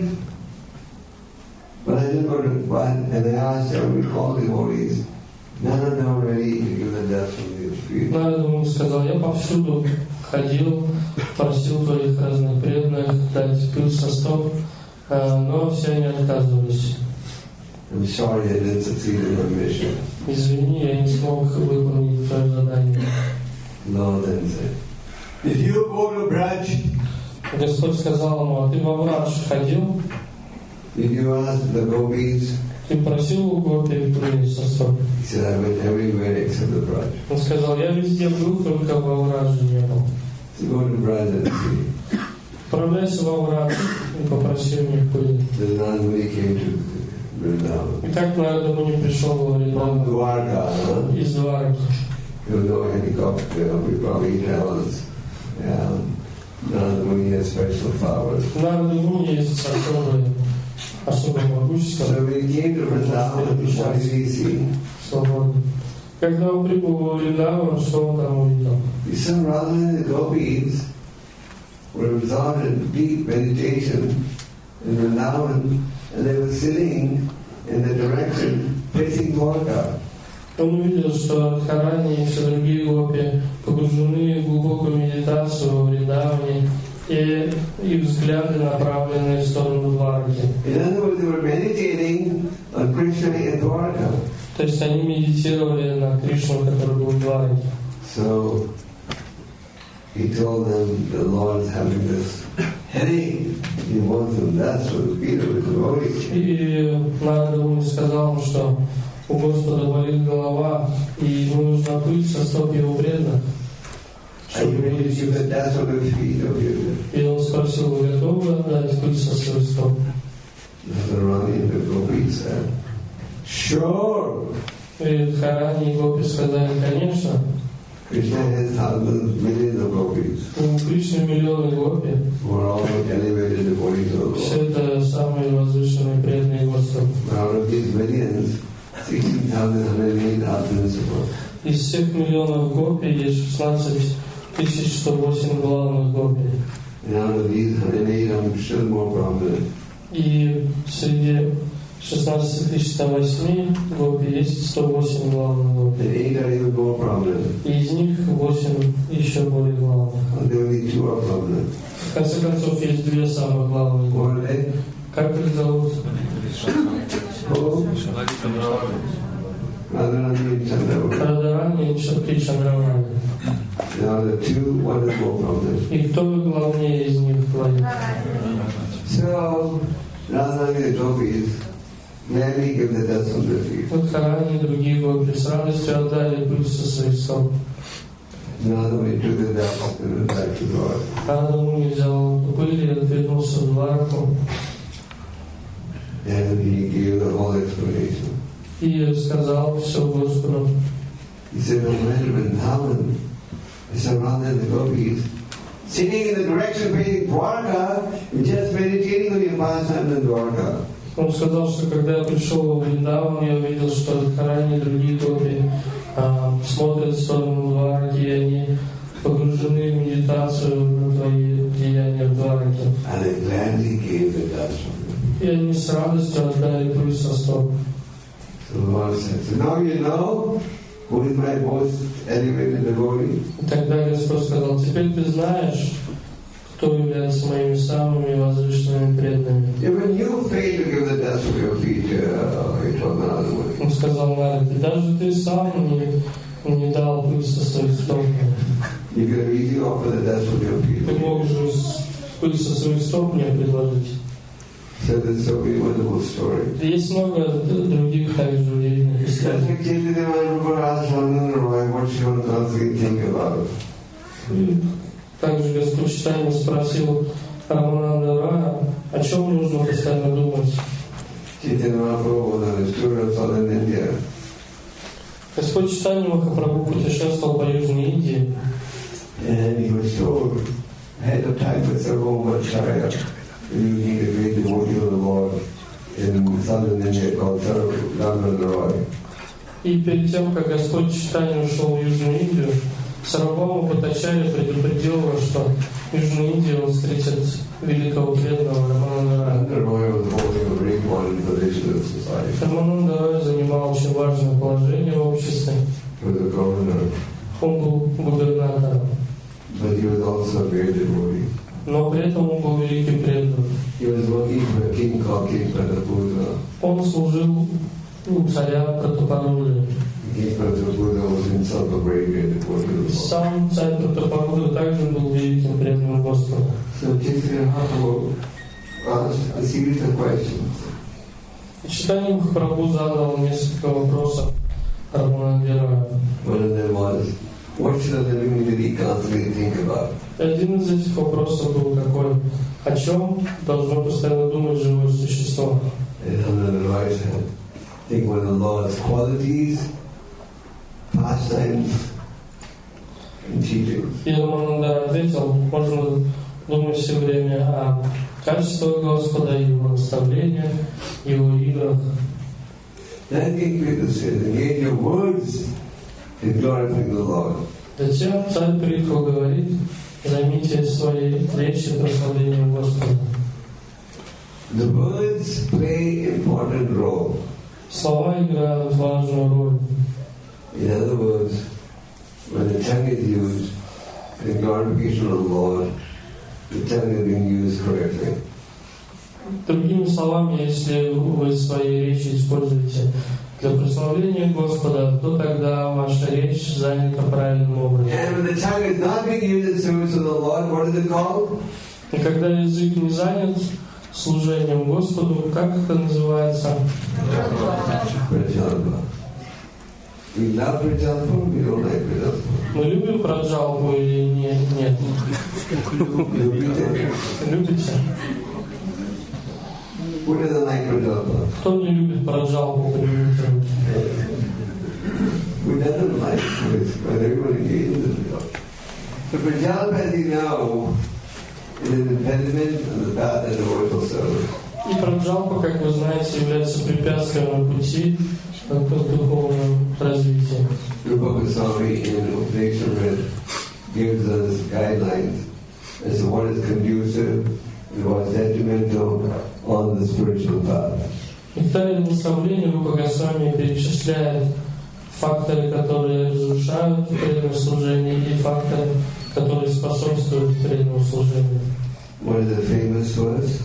but I didn't go to one. And I asked all devotees, none of them were ready to give the death from the street. Нарада ему сказал, я повсюду ходил, просил твоих разных преданных дать пыль со стоп, но все они отказывались. I'm sorry I didn't succeed in my mission. Извини, я не смог выполнить твое задание. Lord then said, did you go to Braj? Господь сказал ему, а ты во Врадж ходил? Did you ask the gopis? Ты просил у гопи пыль со стоп? He said, I went everywhere except the Braj. Он сказал, я везде был, только во Врадже не был. So go to Braj and see. Отправляйся во Врадж и попроси у них пыль. Then Nandamuni came to Vrindavan. И так Нарада Муни пришел во From Вриндаван Dwarka, из Двараки. there was no helicopter, we probably travels Narada Muni has special powers. Нарада Муни есть особое могущество. So when he came to Vrindavan, what did he see? Свободно. Когда он прибыл в Вриндаван, что он там увидел? He saw Radha and the gopis were absorbed in deep meditation in Vrindavan, and they were sitting in the direction facing Dwarka. Он увидел, что Радхарани и все другие гопи погружены в глубокую медитацию во Вриндаване, и их взгляды направлены в сторону Двараки. In other words, they were meditating on Krishna in Dwarka. То есть они медитировали на Кришну, который был в Двараке. So he told them the Lord is having this headache. He wants them dance for the feet of his devotees. И Нарада Муни сказал, что у Господа болит голова, и ему нужна пыль со стоп его преданных. И он спросил, вы готовы отдать пыль со своих стоп? Sure. И Дхарани и гопи сказали, конечно. Krishna has thousands, millions of gopis. У Кришны миллионы гопи. Who are all elevated devotees of the Lord. Все это самые возвышенные преданные Господу. Out of these millions, 16,108 support. Из всех миллионов гопи есть 16 108 главных гопи. And out of these 108, I'm still more prominent. И среди 16 108 гопи есть 108 главных гопи. And 8 are even more prominent. И из них 8 еще более главных. And there only 2 are prominent. В конце концов, есть 2 самых главных гопи. Как их зовут? Radharani and Chandravani. Радхарани и Чандравани. Now the 2, one is more prominent. И кто главнее из них двоих? So, Radharani and gopis gladly give the dust on their feet. Радхарани и другие гопи с радостью отдали пыль со своих стоп. Radharani took the dust and went back to God. Нарада Муни взял пыль и вернулся в Двараку. And he gave the whole explanation. И сказал все Господу. He said, no matter Vrindavan, I saw Radha and the gopis sitting in the direction facing Dwarka, just meditating on your pastime in Dwarka. Он сказал, что когда я пришел в Вриндаван, я увидел, что Радхарани и другие гопи смотрят в сторону Двараки, и они погружены в медитацию на твои деяния в Двараке. And they gladly gave the darshan. И они с радостью отдали пыль со стоп. So the Lord said, so now you know who is my most elevated devotee. И тогда Господь сказал, теперь ты знаешь, кто является моими самыми возвышенными преданными. Even you fail to give the dust of your feet, he told Narada Muni. Он сказал Нараде, даже ты сам не дал пыль со своих стоп. You could have easily offered the dust of your feet. Ты мог же пыль со своих стоп мне предложить. So there's so many wonderful stories. Есть много других также удивительных историй. Just came to the man who asked Shannon Roy what she would constantly think about. Также Господь Чайтанья спросил Рамананда Рая, о чем нужно постоянно думать. Chaitanya Mahaprabhu was on his tour of southern India. Господь Чайтанья Махапрабху путешествовал по Южной Индии. And he was told ahead of time by Sarvabhaumacharya, you need a great devotee of the Lord in southern India called Sarvabhaumacharya Roy. И перед тем, как Господь Чайтанья ушел в Южную Индию, Сарвабхаума Бхаттачарья предупредил его, что в Южной Индии он встретит великого преданного Рамананда Рая. Рамананда Рай занимал очень важное положение в обществе. Он был губернатором. Но при этом он был великим преданным. Он служил у царя Пратапарудры. Сам царь Пратапарудра также был великим преданным Господу. И Чайтанья Махапрабху задал несколько вопросов Рамананде Раю. Один из этих вопросов был такой: о чем должно постоянно думать живое существо? Think one of the Lord's qualities, pastimes, and teachings. И Рамананда ответил, можно думай все время о качествах Господа, Его наставлениях, Его играх. Then King Peter says, engage your words in glorifying the Lord. Затем царь Притху говорит, займите свои речи прославлением Господа. The words play important role. Слова играют важную роль. In other words, when the tongue is used in glorification of the Lord, the tongue is being used correctly. Другими словами, если вы свои речи используете для прославления Господа, то тогда ваша речь занята правильным образом. And when the tongue is not being used in service of the Lord, what is it called? И когда язык не занят служением Господу, как это называется? Prajalpa. We love Prajalpa, we don't like Prajalpa. Мы любим Праджалпу или нет? Любите? Who doesn't like Prajalpa? Кто не любит Праджалпу? Who doesn't like this? But everyone engages in Prajalpa. So Prajalpa, as you know, is an impediment on the path of devotional service. И Праджалпа, как вы знаете, является препятствием на пути к духовному развитию. Rupa Goswami in Upanishad gives us guidelines as to what is conducive and what is detrimental on the spiritual path. И в тайном наставлении Рупа Госвами перечисляет факторы, которые разрушают преданное служение, и факторы, которые способствуют преданному служению. What is the famous verse?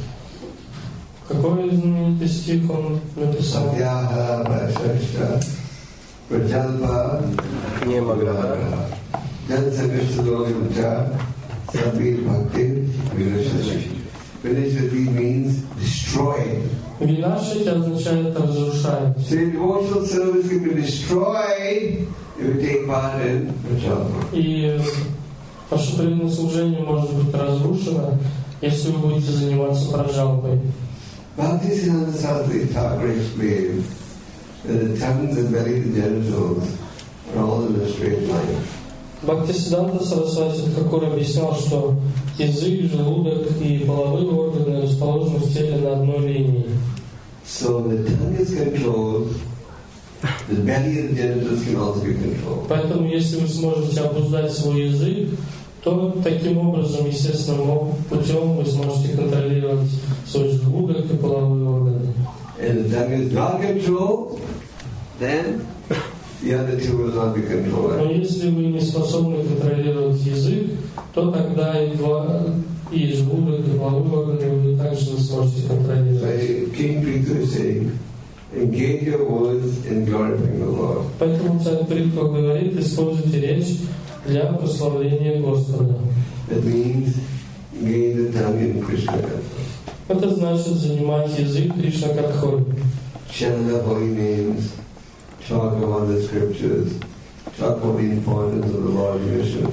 Какой знаменитый стих он написал? Satyaha Vashashta Prajalpa Niyamagraha Jansakrishtadoyamcha Sabir Bhakti Vinashati. Vinashati means destroy. Винашити означает разрушать. So devotional service can be destroyed if you take part in Prajalpa. И ваше преданное служение может быть разрушено, если вы будете заниматься праджалпой. Bhaktisiddhanta Saraswati Thakur explained that the tongue, the belly, the genitals are all in a straight line. Бхактисиддханта Сарасвати Тхакур объяснял, что язык, желудок и половые органы расположены в теле на одной линии. So the tongue is controlled, the belly and the genitals can also be controlled. Поэтому, если вы сможете обуздать свой язык, то таким образом, естественным путем вы сможете контролировать свой желудок и половые органы. And the tongue is not controlled, then the other two will not be controlled. Но если вы не способны контролировать язык, то тогда и желудок, и половые органы вы также не сможете контролировать. So King Prithu is saying, engage your words in glorifying the Lord. Поэтому царь Притху говорит, используйте речь для прославления Господа. That means engage the tongue in Krishna Katha. Это значит занимать язык Кришна Катхой. Chant the holy names, talk about the scriptures, talk about the importance of the Lord's mission.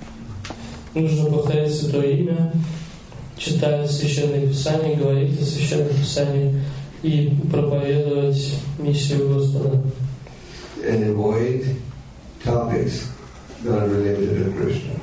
Нужно повторять Святое Имя, читать Священное Писание, говорить о Священном Писании и проповедовать миссию Господа. And avoid topics not related to Krishna.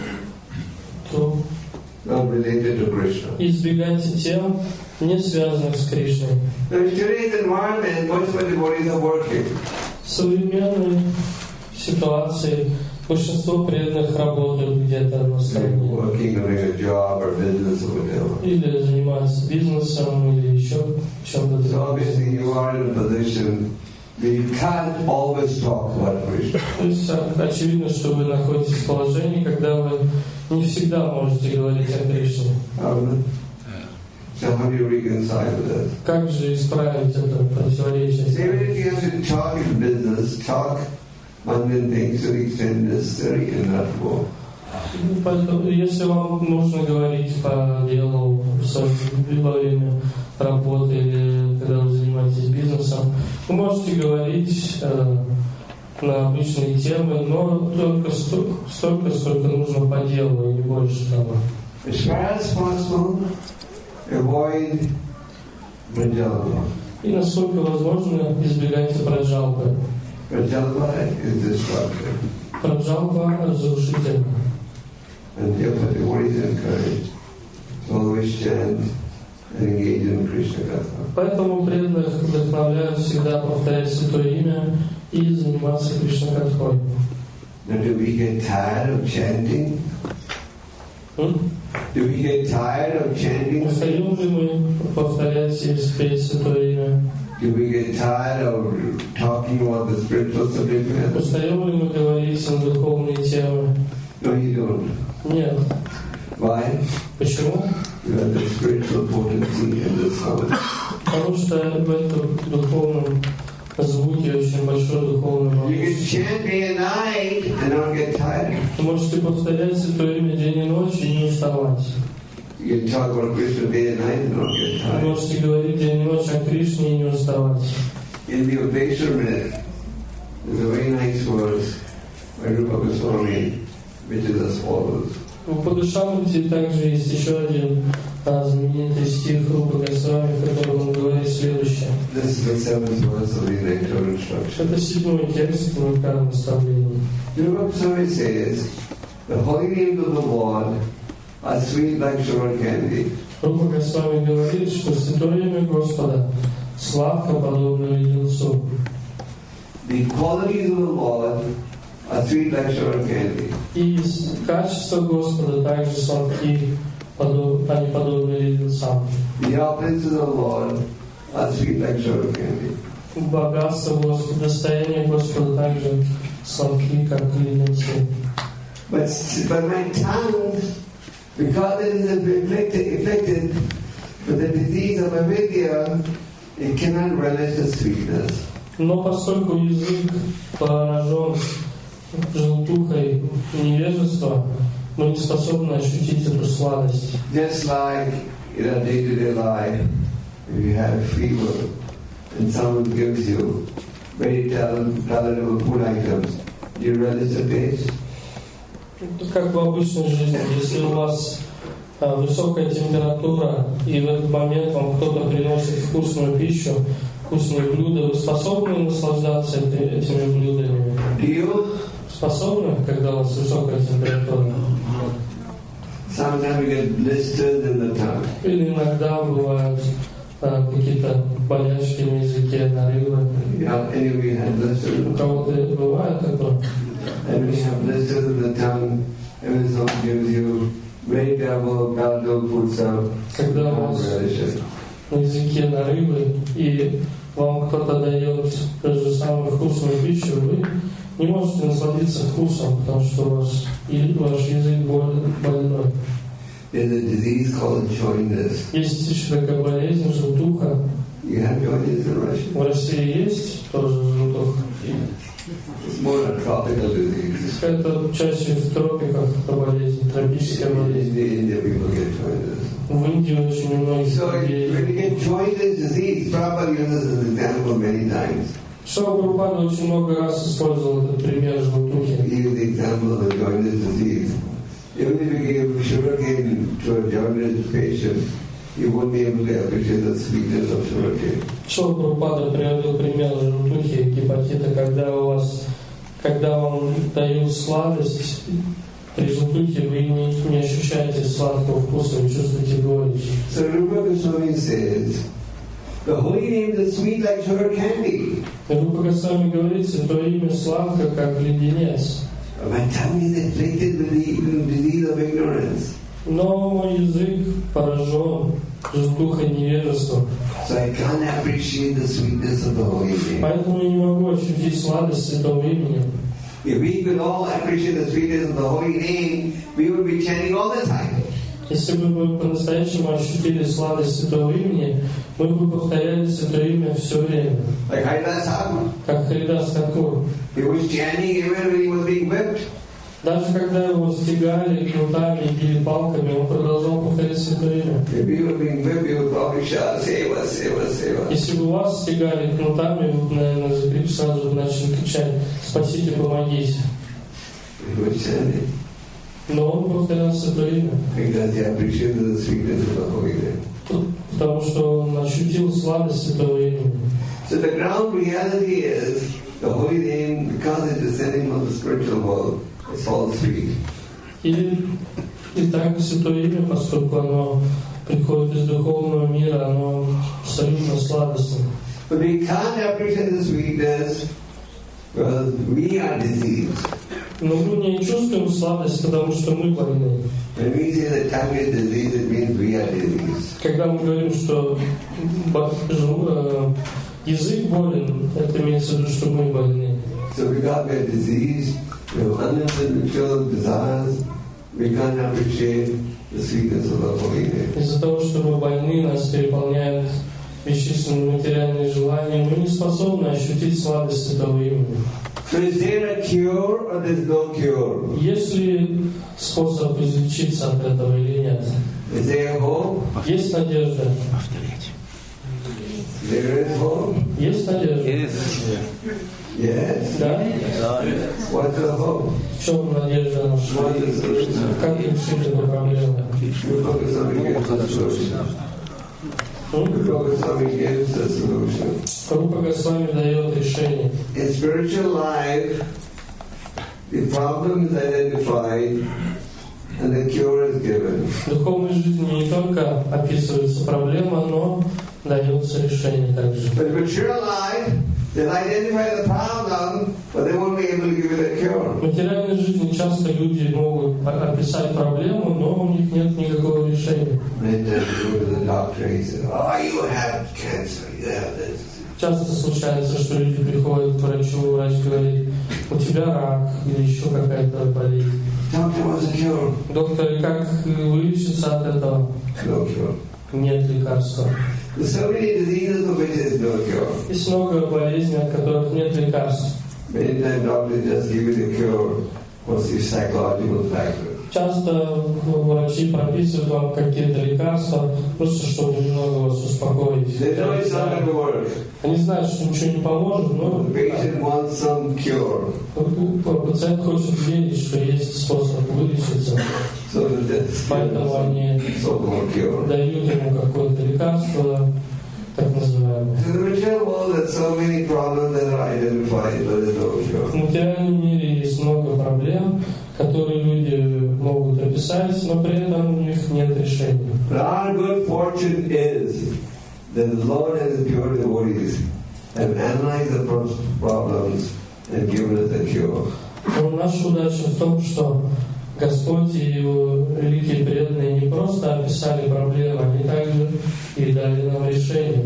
Not related to Krishna. Избегайте тем, не связанных с Кришной. In today's environment, most of the devotees are working. В современной ситуации большинство преданных работают где-то на стороне. Working, doing a job or business or whatever. Или занимаются бизнесом, или еще чем-то. So obviously you are in a position where you can't always talk about Krishna. То есть очевидно, что вы находитесь в положении, когда вы не всегда можете говорить о Кришне. So how do you reconcile with that? Как же исправить это противоречие? Even if you have to talk in business, talk mundane things to the extent necessary and not more. Поэтому, если вам нужно говорить по делу во время работы или когда вы занимаетесь бизнесом, вы можете говорить на обычные темы, но только столько, сколько нужно по делу, и не больше того. As far as possible, avoid Prajalpa. И насколько возможно, избегайте праджалпы. Prajalpa is destructive. Праджалпа разрушительна. And therefore devotees are encouraged always chant and engage in Krishna Katha. Поэтому преданных вдохновляют всегда повторять Святое Имя и заниматься Кришна-катхой. Now, do we get tired of chanting? Do we get tired of chanting? Устаем ли мы повторять и спеть Святое Имя? Do we get tired of talking about the spiritual significance? Устаем ли мы говорить на духовные темы? No, you don't. Нет. Why? Почему? You have the spiritual potency in the sound. Потому что в этом духовном звуке очень большой духовный You can могущество. chant day and night and not get tired. Вы можете повторять Святое Имя день и ночь и не уставать. You can talk about Krishna day and night and not get Вы tired. можете говорить день и ночь о Кришне и не уставать. In the Upeshamrit, there's a very nice verse by Rupa Goswami, which is as follows. В Падушамрите также есть еще один знаменитый стих Рупы Госвами, в котором он говорит следующее. This is the seventh verse of the Nectar Instruction. Это 7-й текст в Нектарном наставлении. Rupa Goswami says, the holy names of the Lord are sweet like sugar candy. Рупа Госвами говорит, что Святое Имя Господа сладко подобно леденцу. The qualities of the Lord are sweet like sugar candy. И качества Господа также сладки, они подобны леденцам. The opulence of the Lord are sweet like sugar candy. Богатство Господа, достояние Господа также сладки, как леденцы. But my tongue, because it is afflicted with the disease of avidya, it cannot relish the sweetness. Но поскольку язык поражен желтухой невежества, мы не способны ощутить эту сладость. Just like in our day-to-day life, if you have fever and someone gives you very palatable food items, do you relish the taste? Как в обычной жизни, если у вас высокая температура, и в этот момент вам кто-то приносит вкусную пищу, вкусные блюда, вы способны наслаждаться этими блюдами? Do you? Способны, когда у вас высокая температура? Sometimes we get blisters in the tongue. Или иногда бывают какие-то болячки на языке, нарывы. Yeah, and we have blisters. У кого-то бывает такое? And we have blisters in the tongue, and when someone gives you very palatable food stuff, Когда у you вас relish it. на языке нарывы, и вам кто-то дает ту же самую вкусную пищу, вы не можете насладиться вкусом, потому что ваш язык больной. There's a disease called jaundice. Есть еще такая болезнь, желтуха. You have jaundice in Russia? В России есть тоже желтуха. It's more a tropical disease. Это чаще в тропиках, это болезнь, тропическая In болезнь. India, people get jaundice. В Индии очень много So людей. when you get jaundice disease, Prabhupada uses this example many times. Шрила Прабхупада очень много раз использовал этот пример желтухи. He used the example of the jaundice disease. Even if you gave sugarcane to a jaundice patient, you wouldn't be able to appreciate the sweetness of sugarcane. Шрила Прабхупада приводил пример желтухи, гепатита, когда вам дают сладость, при желтухе вы не ощущаете сладкого вкуса, вы чувствуете горечь. So Rupa Goswami says, the holy names are sweet like sugar candy. Рупа Госвами говорит, Святое Имя сладко, как леденец. My tongue is afflicted with the disease of ignorance. Но мой язык поражен желтухой невежества. So I can't appreciate the sweetness of the holy name. Поэтому я не могу ощутить сладость Святого Имени. If we could all appreciate the sweetness of the holy name, we would be chanting all the time. Если бы мы по-настоящему ощутили сладость Святого Имени, мы бы повторяли Святое Имя все время. Like Haridas Thakur. Как Харидас Такур. He was chanting even when he was being whipped. Даже когда его стегали кнутами и били палками, он продолжал повторять Святое Имя. If you were being whipped, you would probably shout, Seva, Seva, Seva. Если бы вас стегали кнутами, вы бы, наверное, сразу же начали кричать: «Спасите, помогите». He was chanting. Но он повторял Святое Имя, Because he appreciated the sweetness of the holy name. потому что он ощутил сладость Святого Имени. So the ground reality is, the holy name, because it's descending from the spiritual world, it's all sweet. И И так святое имя, поскольку оно приходит из духовного мира, оно абсолютно сладостно. But we can't appreciate the sweetness because we are diseased. Но мы не чувствуем сладость, потому что мы больны. When we say the tongue is diseased, it means we are diseased. Когда мы говорим, что язык болен, это имеется в виду, что мы больны. So because we are diseased, we have unlimited desires, we can't appreciate the sweetness of the holy name. Из-за того, что мы больны, нас переполняют бесчисленные материальные желания, мы не способны ощутить сладость этого имени. So is there a cure or there is no cure? Есть ли способ излечиться от этого или нет? Is there hope? Есть надежда. There is hope? Есть надежда. Yes? Да? What's the hope? В чем надежда наша? What is the solution? Как решить эту проблему? You focus on the solution. You focus on the solution. Рупа Госвами дает решение. In spiritual life, the problem is identified and the cure is given. В духовной жизни не только описывается проблема, но дается решение также. But in mature life, they'll identify the problem, but they won't be able to give it a cure. В материальной жизни часто люди могут описать проблему, но у них нет никакого решения. Then they go to the doctor and he says, "Oh, you have cancer. You have this." Часто случается, что люди приходят к врачу, врач говорит, у тебя рак или еще какая-то болезнь. Doctor, what's the cure? Доктор, и как вылечиться от этого? No cure. Нет лекарства. There's so many diseases for which there's no cure. Есть много болезней, от которых нет лекарств. Many times doctors just give you the cure for the psychological factor. Часто врачи прописывают вам какие-то лекарства, просто чтобы немного вас успокоить. They know it's not going to work. Они знают, что ничего не поможет, но The patient wants some cure. пациент хочет верить, что есть способ вылечиться, So that поэтому они so-called cure. дают ему какое-то лекарство, так называемое. In the material world, there's so many problems that are identified, but there's no cure. В материальном мире есть много проблем, которые люди могут описать, но при этом у них нет решения. But our good fortune is that the Lord and His pure devotees have analyzed the problems and given us a cure. Но наша удача в том, что Господь и Его великие преданные не просто описали проблемы, они также и дали нам решение.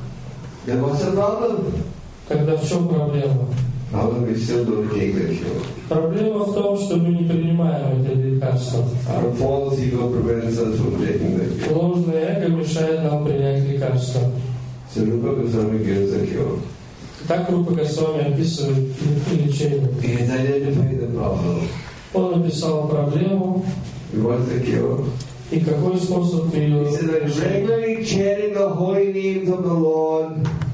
Then what's the problem? Тогда в чем проблема? Problem we still don't take the cure. Проблема в том, что мы не принимаем это лекарство. Our false ego prevents us from taking the cure. Ложное эго мешает нам принять лекарство. So Rupa Goswami gives the cure. Так Рупа Госвами описывает лечение. He has identified the problem. Он описал проблему. What's the cure? И какой способ ее He said that regularly chanting the holy names of the Lord,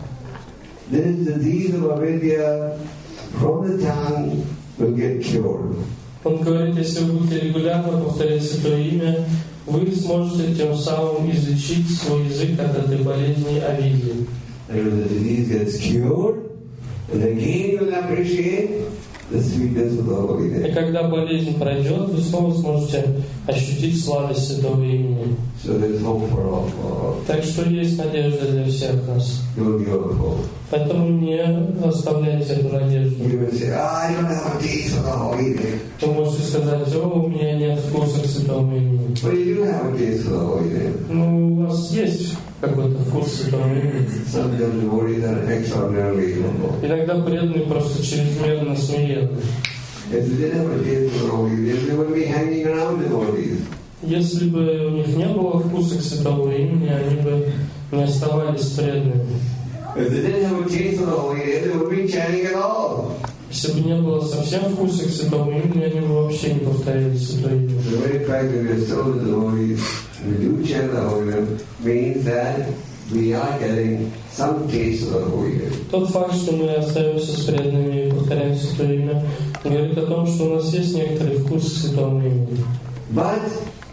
this disease of avidya from the tongue will get cured. Он говорит, если вы будете регулярно повторять Святое Имя, вы сможете тем самым излечить свой язык от этой болезни авидии. And when the disease gets cured, and again you will appreciate the sweetness of the holy И name. когда болезнь пройдет, вы снова сможете ощутить сладость Святого Имени. So there's hope for all. Так что есть надежда для всех нас. Don't give up hope. Поэтому не оставляйте эту надежду. You will say, I don't have a taste for the holy name. Вы можете сказать, у меня нет вкуса к Святому Имени. But you do have a taste for the holy name. Ну, у вас есть какой-то вкус к Святому Имени. Some devotees are extraordinarily humble. Иногда преданные просто чрезмерно смиренны. If they didn't have a taste for the holy name, they wouldn't be hanging around devotees. Если бы у них не было вкуса к Святому Имени, они бы не оставались преданными. If they didn't have a taste for the holy name, they wouldn't be chanting at all. Если бы не было совсем вкуса к Святому Имени, они бы вообще не повторяли Святое Имя. The very fact that we are still the devotees, we do chant the holy name, means that we are getting some taste of the holy name. Тот факт, что мы остаемся с преданными и повторяем Святое Имя, говорит о том, что у нас есть некоторый вкус к Святому Имени. But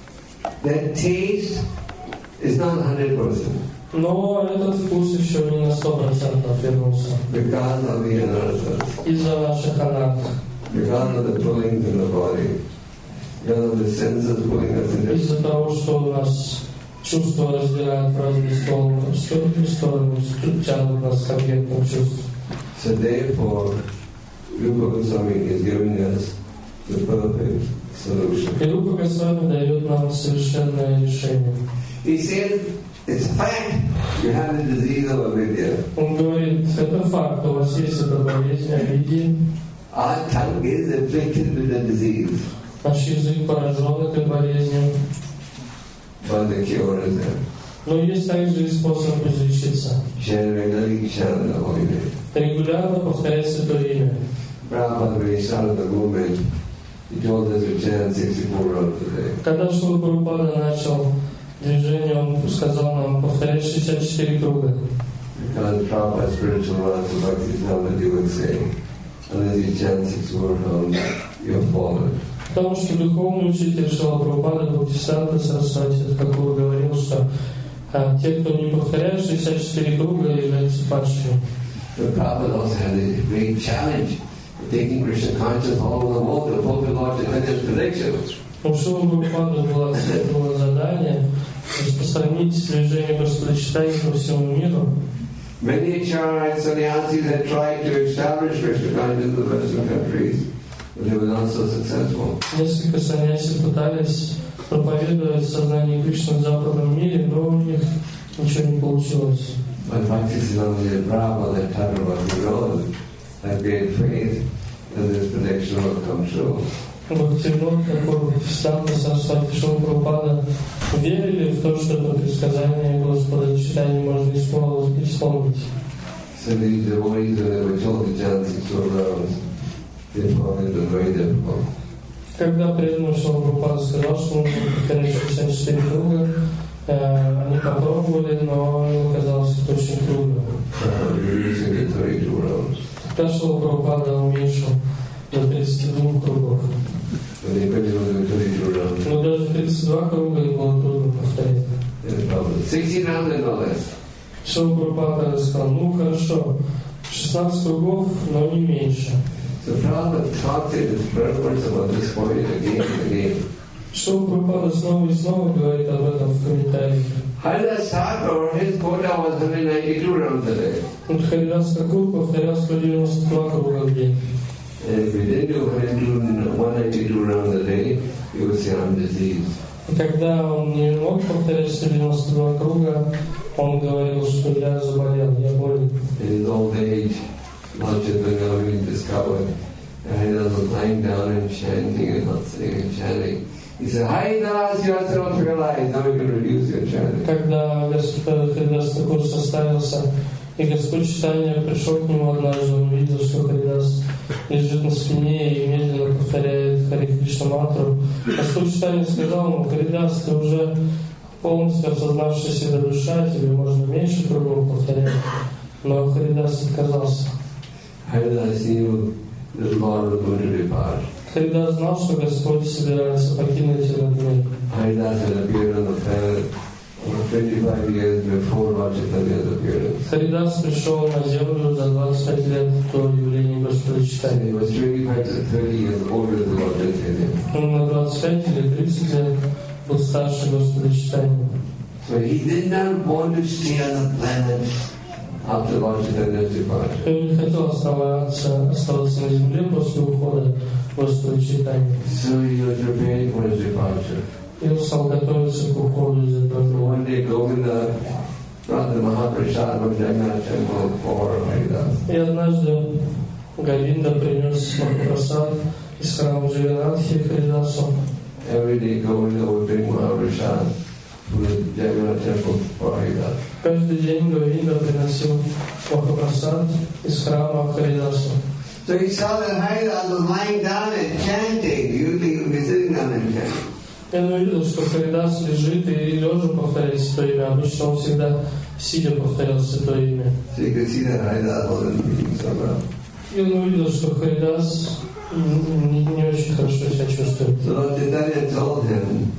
that taste is not 100% Но этот вкус еще не на 100% вернулся. because of the anarthas, Из-за наших анарт, because of the pullings in the body. Because of the senses pulling us in different. Из-за того, что у нас чувства разделяют в разные стороны, тянут нас к объектам чувств. So therefore, Rupa Goswami is giving us the perfect solution. И Рупа Госвами дает нам совершенное решение. He said, it's a fact, you have the disease of avidya. Он говорит, это факт, у вас есть эта болезнь авидии. Our tongue is afflicted with the disease. Наш язык поражен этой болезнью. But the cure is there. Но есть также и способ излечиться. Generally, chant the holy name. Регулярно повторять святое имя. Prabhupada, when he started the movement, he told us to chant 64 rounds a day. Когда Шрила Прабхупада начал движение, он сказал нам повторять 64 круга. Because Prabhupada's spiritual master Bhaktisiddhanta Thakur would say, unless you chant 64 rounds, you're fallen. Потому что духовный учитель Шрила Прабхупада Бхактисиddhanta Сарасвати Тхакур говорил, что те, кто не повторяет 64 круга, являются падшими. The Prabhupada also had a great challenge of taking Krishna consciousness all over the world to fulfill Lord Chaitanya's prediction. У Шрила Прабхупады было задание распространить движение Господочитания по всему миру. Many acharyas, sannyasis had tried to establish Krishna consciousness in the Western countries, but they were not so successful. Несколько саньяси пытались проповедовать сознание Кришны в западном мире, но у них ничего не получилось. But Bhaktisiddhanta Prabhupada Thakur Bhaktivinoda had great faith that this prediction will come true. Бхактивинод Тхакур Бхактисиddhanta Сарасвати Шрила Прабхупада верили в то, что это предсказание Господа Чайтаньи можно исполнить. So these devotees, when they were told to chant 64 rounds, they found it very difficult. Когда преданный Шрила Прабхупада сказал, что нужно повторять 64 круга, они попробовали, но им оказалось это очень трудно. Reducing it to 32 rounds. Тогда Шрила Прабхупада уменьшил до 32 кругов. But they couldn't even do 32 rounds. Но даже 32 круга им было трудно повторять. 16 rounds and no less. Шрила Прабхупада сказал, ну хорошо, 16 кругов, но не меньше. So Prabhupada talked in his preference about this point again and again. Шрила Прабхупада снова и снова говорит об этом в комментариях. Haridas Thakur, his quota was 192 rounds a day. Харидас Тхакур повторял 192 круга в день. And if we didn't do 192 rounds a day, he would say, I'm diseased. И когда он не мог повторять 192 круга, он говорил, что я заболел, я болен. In his old age, Lord Chaitanya discovered that Haridas was lying down and chanting and not sitting and chanting. He said, Haridas, you are self-realized, now you can reduce your chanting. Когда Харидас Тхакур составился, и Господь Чайтанья пришел к нему однажды, он увидел, что Харидас лежит на спине и медленно повторяет Хари Кришна мантру. Господь Чайтанья сказал ему, Харидас, ты уже полностью осознавшая себя душа, тебе можно меньше кругов повторять. Но Харидас отказался. Haridas knew that Lord was going to depart. Харидас знал, что Господь собирается покинуть этот мир. Haridas had appeared on the planet over 25 years before Lord Chaitanya's appearance. Харидас пришел на землю за 25 лет до явления Господа And Чайтаньи. he was 25 to 30 years older than Lord Chaitanya. Он на 25 или 30 лет был старше Господа Чайтаньи. So he did not want to stay on the planet after Lord Chaitanya's departure. Он не хотел оставаться на земле после ухода Господа Чайтаньи. So he was preparing for his departure. И он стал готовиться к уходу из этого So мира. one day Govinda brought the Mahaprasad from Jagannath temple for Haridas. И однажды Говинда принес Махапрасад из храма Джаганнатхи Харидасу. Every day Govinda would bring Mahaprasad from the Jagannath temple for Haridas. Каждый день Говинда приносил Махапрасад из храма Харидасу. So he saw that Haridas was lying down and chanting. Usually he would be sitting down and chanting. И он увидел, что Харидас лежит и лежа повторяет святое имя. Обычно он всегда сидя повторял святое имя. So you could see that Haridas wasn't feeling so well. И он увидел, что Харидас не очень хорошо себя чувствует. So Lord Chaitanya told him,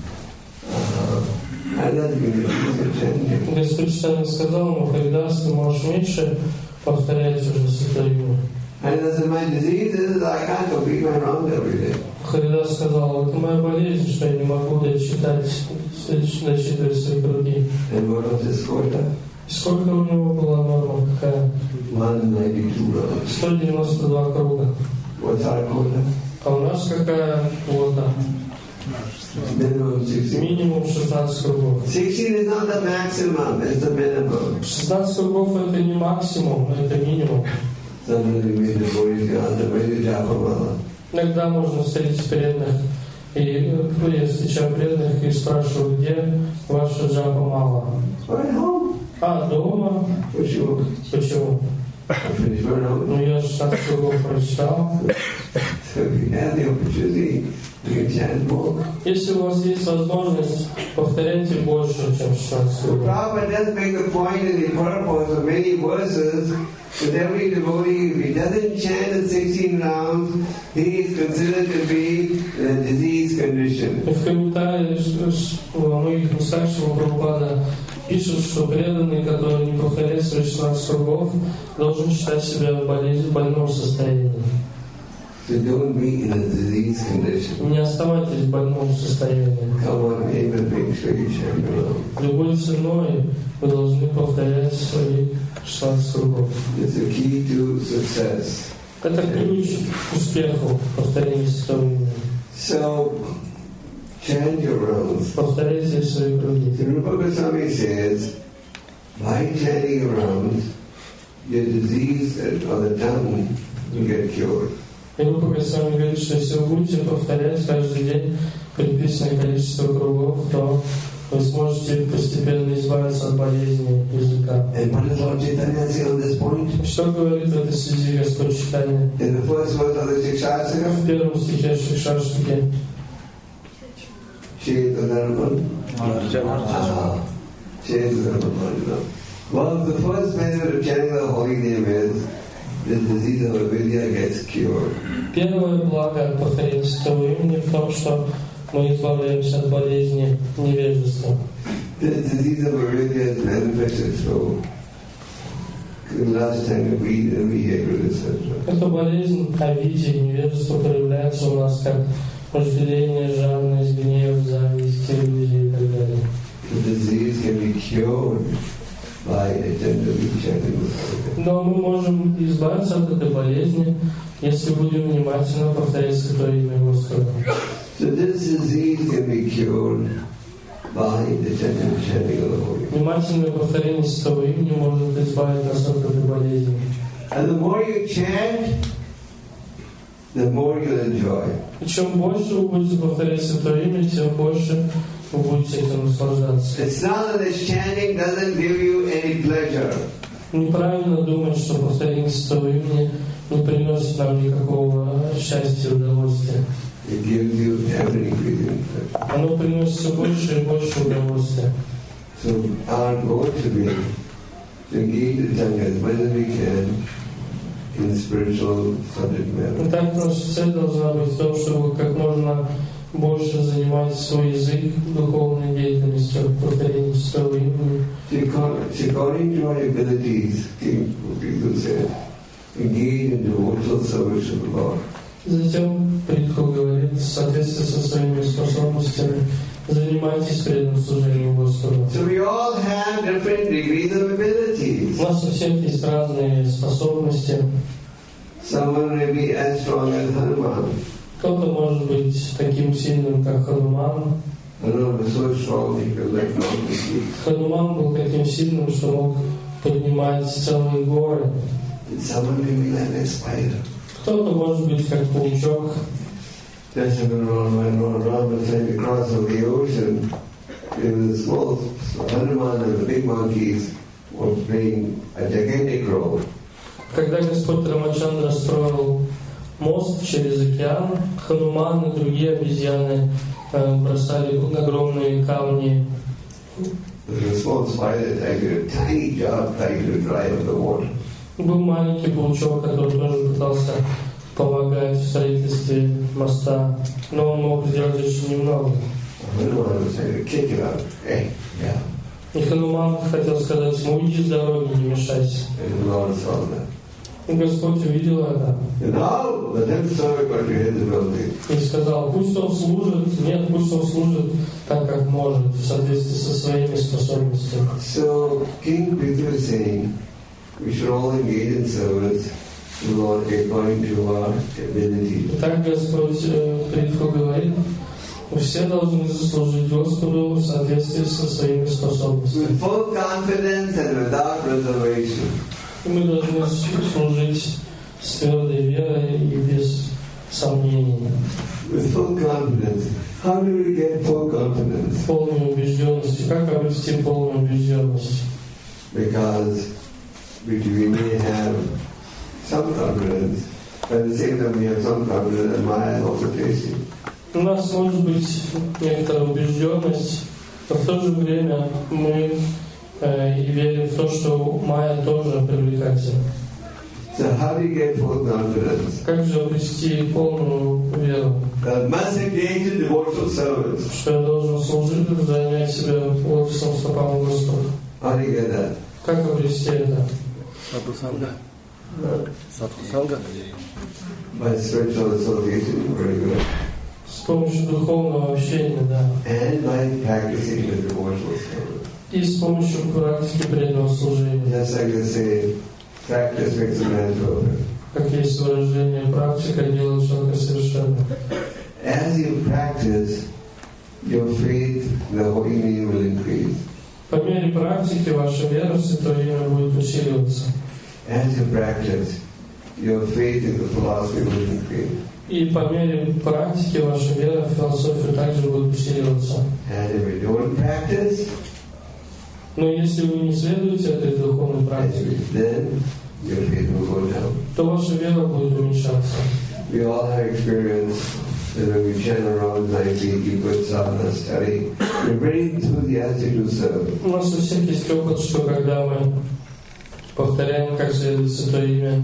Haridas, you can reduce your chanting. Господь Чайтанья сказал ему, Харидас, ты можешь меньше повторять уже святое имя. And as my disease is, I can't complete my round every day. Харидас сказал, это моя болезнь, что я не могу досчитывать свои круги. And what was his quota? Сколько у него была норма? Какая? 192 rounds. 192 круга. What's our quota? А у нас какая квота? Minimum 16. Минимум 16 кругов. 16 is not the maximum, it's the minimum. 16 кругов это не максимум, это минимум. Иногда можно встретить преданных, и я встречаю преданных и спрашиваю, где ваша джапа мала? Дома. Почему? Ну, я 16 кругов прочитал. Если у вас есть возможность, повторяйте больше, чем 16 кругов. Prabhupada does make a point in the purport of many verses that every devotee, if he doesn't chant the 16 rounds, he is considered to be in a disease condition. В комментариях во многих местах Шрила Прабхупада пишут, что преданный, который не повторяет свои 16 кругов, должен считать себя в больном состоянии. So don't be in a disease condition. Не оставайтесь в больном состоянии. Come on, aim at being straight, chant. Любой ценой вы должны повторять свои 16 кругов. It's the key to success. Это ключ к успеху, повторение святого имени. So, chant your rounds. Повторяйте свои круги. Rupa Goswami says, by chanting your rounds, your disease on the tongue will get cured. И Рупа Госвами говорит, что если вы будете повторять каждый день предписанное количество кругов, то вы сможете постепенно избавиться от болезни языка. Что говорит в этой связи Господь Чайтанья? В первом стихе Шикшаштаки. Well, the first method of chanting the holy name is the disease of avidya gets cured. Первое благо от повторения святого имени в том, что мы избавляемся от болезни невежества. The disease of avidya is manifested through last time we hatred, etc. Эта болезнь авидии, невежества проявляется у нас как вожделение, жадность, гнев, зависть, иллюзии и так далее. The disease can be cured by attentively chanting the holy name. Но мы можем избавиться от этой болезни, если будем внимательно повторять святое имя Господа. So this disease can be cured by the attentive chanting of the holy name. Внимательное повторение святого имени может избавить нас от этой болезни. And the more you chant, the more you'll enjoy. И чем больше вы будете повторять святое имя, тем больше вы будете этим наслаждаться. It's not that this chanting doesn't give you any pleasure. Неправильно думать, что повторение святого имени не приносит нам никакого счастья и удовольствия. It gives you ever-increasing pleasure. Оно приносит все больше и больше удовольствия. So our goal should be to engage the tongue as much as we can in spiritual subject matter. Итак, наша цель должна быть в том, чтобы как можно больше занимать свой язык духовной деятельностью, повторением святого имени. According to our abilities, people say, engage in devotional service to the Lord. Затем Притху говорит, в соответствии со своими способностями, занимайтесь преданным служением Господу. So we all have different degrees of abilities. У нас у всех есть разные способности. Someone may be as strong as Hanuman. Кто-то может быть таким сильным, как Хануман. Hanuman was so strong he could lift mountains. Хануман был таким сильным, что мог поднимать целые горы. Someone may be like a spider. Кто-то может быть как паучок. Just when Ram was trying to cross over the ocean, there was a small Hanuman and the big monkeys were playing a gigantic role. Когда Господь Рамачандра строил мост через океан, Хануман и другие обезьяны бросали огромные камни. There was a small spider that did a tiny job trying to dry up the water. Был маленький паучок, который тоже пытался помогать в строительстве моста, но он мог сделать очень немного. Hanuman was trying to kick it out. Hey, yeah. И Хануман хотел сказать ему, уйди с дороги, не мешайся. And the Lord saw that. Господь увидел это And now let him serve according to his ability. и сказал, пусть он служит, нет, пусть он служит так, как может, в соответствии со своими способностями. So King Prithu is saying we should all engage in service to Lord according to our ability. Так Господь Притху говорит, мы все должны заслужить Господу в соответствии со своими способностями. With full confidence and without reservation. И мы должны служить с твердой верой и без сомнений. With full confidence. How do we get full confidence? Полной убежденности. Как обрести полную убежденность? Because we may have some confidence, but at the same time we have some confidence that Maya is also tasty. У нас может быть некоторая убежденность, но в то же время мы и верим в то, что Майя тоже привлекательна. So how do you get full confidence? Как же обрести полную веру? Must engage in devotional service. Что я должен служить, занять себя творчеством стопам Господа. How do you get that? Как обрести это? Садхусанга. Садхусанга. By spiritual association, very good. С помощью духовного общения, да. And by practicing the devotional service. И с помощью практики преданного служения. Just like they say, practice makes a man perfect. Как есть выражение, практика делает человека совершенным. As you practice, your faith in the Holy Name will increase. По мере практики ваша вера в Святое Имя будет усиливаться. As you practice, your faith in the philosophy will increase. И по мере практики ваша вера в философию также будет усиливаться. And if you don't practice, Но если вы не следуете этой духовной практике, then your faith will go down. то ваша вера будет уменьшаться. We all have experience that when we chant around 90, keep good sadhana, study, we're very enthusiastic to serve. У нас у всех есть опыт, что когда мы повторяем, как следует Святое Имя,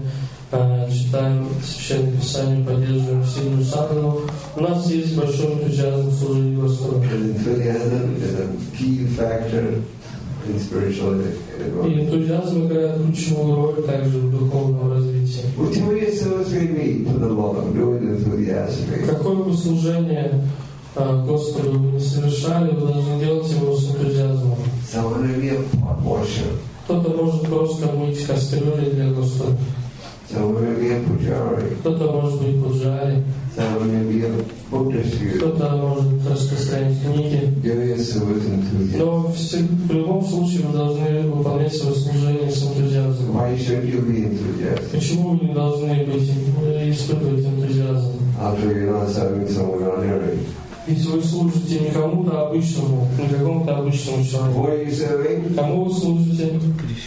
читаем Священное Писание, поддерживаем сильную садхану, у нас есть большой энтузиазм служить Господу. And enthusiasm is a key factor in spiritual И энтузиазм играет ключевую роль также в духовном развитии. Whatever your service may be to the Lord, do it enthusiastically. Какое бы служение Господу вы не совершали, вы должны делать его с энтузиазмом. Someone may be a pot washer. Кто-то может просто мыть кастрюли для Господа. Someone may be a pujari. Кто-то может быть пуджари. Someone may be a book distributor. Кто-то может распространять книги. Do your service enthusiastically. Но в любом случае вы должны выполнять свое служение с энтузиазмом. Why should you be enthusiastic? Почему вы не должны испытывать энтузиазм? After you're not serving someone ordinary. Ведь вы служите не кому-то обычному, не какому-то обычному человеку. Who are you serving? Кому вы служите?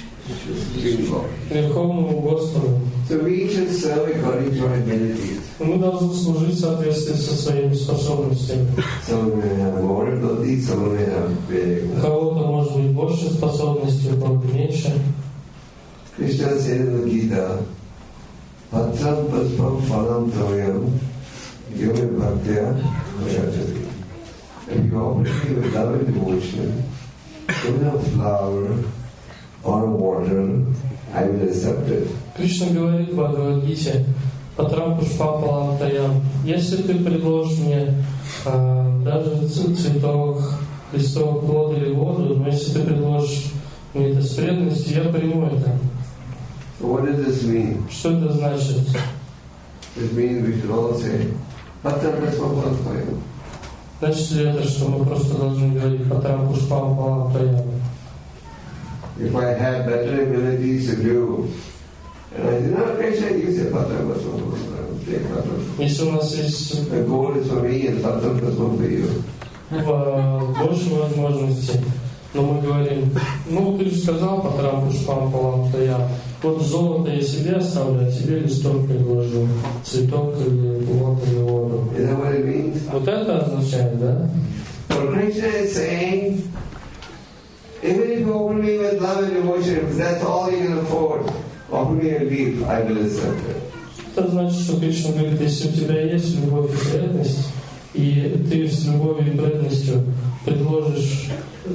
Верховному Господу. So we should serve according to our abilities. Мы должны служить в соответствии со своими способностями. Someone may have more abilities, someone may have big. У кого-то может быть больше способностей, у кого-то меньше. Krishna said in the Gita, Patram paspam phalam toyam yoga bhaktya vajati. If you offer me with love and devotion, even a flower or water, I will accept it. Кришна говорит в Бхагавад-гите, Патрам пушпам палам таям. Если ты предложишь мне даже цветок, листок, плод или воду, но если ты предложишь мне это с преданностью, я приму это. So what does this mean? Что это значит? It means we should all say, Patram paspam phalam toyam. Значит ли это, что мы просто должны говорить Патрам пушпам палам таям? If I have better abilities to do, and I say, no, Krishna, you say Patram paspam phalam, take Patram. Если у нас есть The goal is for me and Patram paspam for you. больше возможностей, но мы говорим, ну ты же сказал Патрам пушпам палам таям. Вот золото я себе оставлю, а тебе листок предложу, цветок или плод или воду. Is that what it means? Вот это означает, да? So Krishna is saying, even if you open me with love and devotion, if that's all you can afford, offer me a leaf, I will accept it. Это значит, что Кришна говорит, если у тебя есть любовь и преданность, и ты с любовью и преданностью предложишь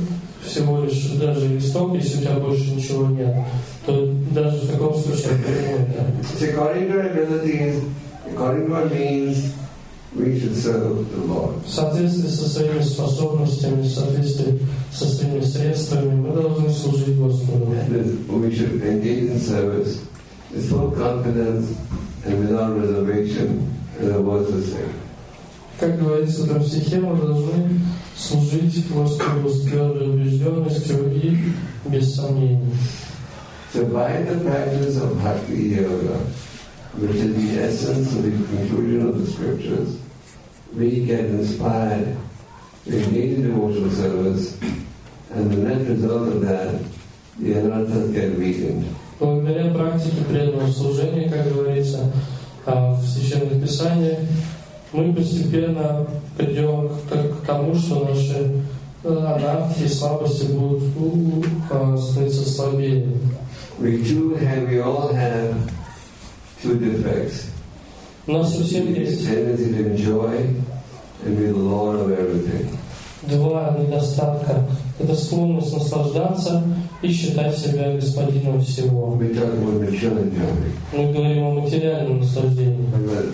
всего лишь даже листок, если у тебя больше ничего нет, то даже в таком случае according to our abilities, according to our means, we should serve the Lord. В соответствии со своими способностями, в соответствии со своими средствами, мы должны служить Господу. We should engage in service with full confidence and without reservation, as the verses say. Как говорится в этом стихе, мы должны служить Господу с твердой убежденностью и без сомнений. So by the practice of Bhakti Yoga, which is the essence of the conclusion of the scriptures, we get inspired to engage in devotional service, and the net result of that, the anarthas get weakened. Благодаря практике преданного служения, как говорится в Священных Писаниях, мы постепенно придем к тому, что наши анархии и слабости будут становиться слабее. We all have two defects. У нас у всех есть tendency to enjoy and be the Lord of everything. Два недостатка. Это склонность наслаждаться и считать себя господином всего. We talk about material enjoyment. Мы говорим о материальном наслаждении.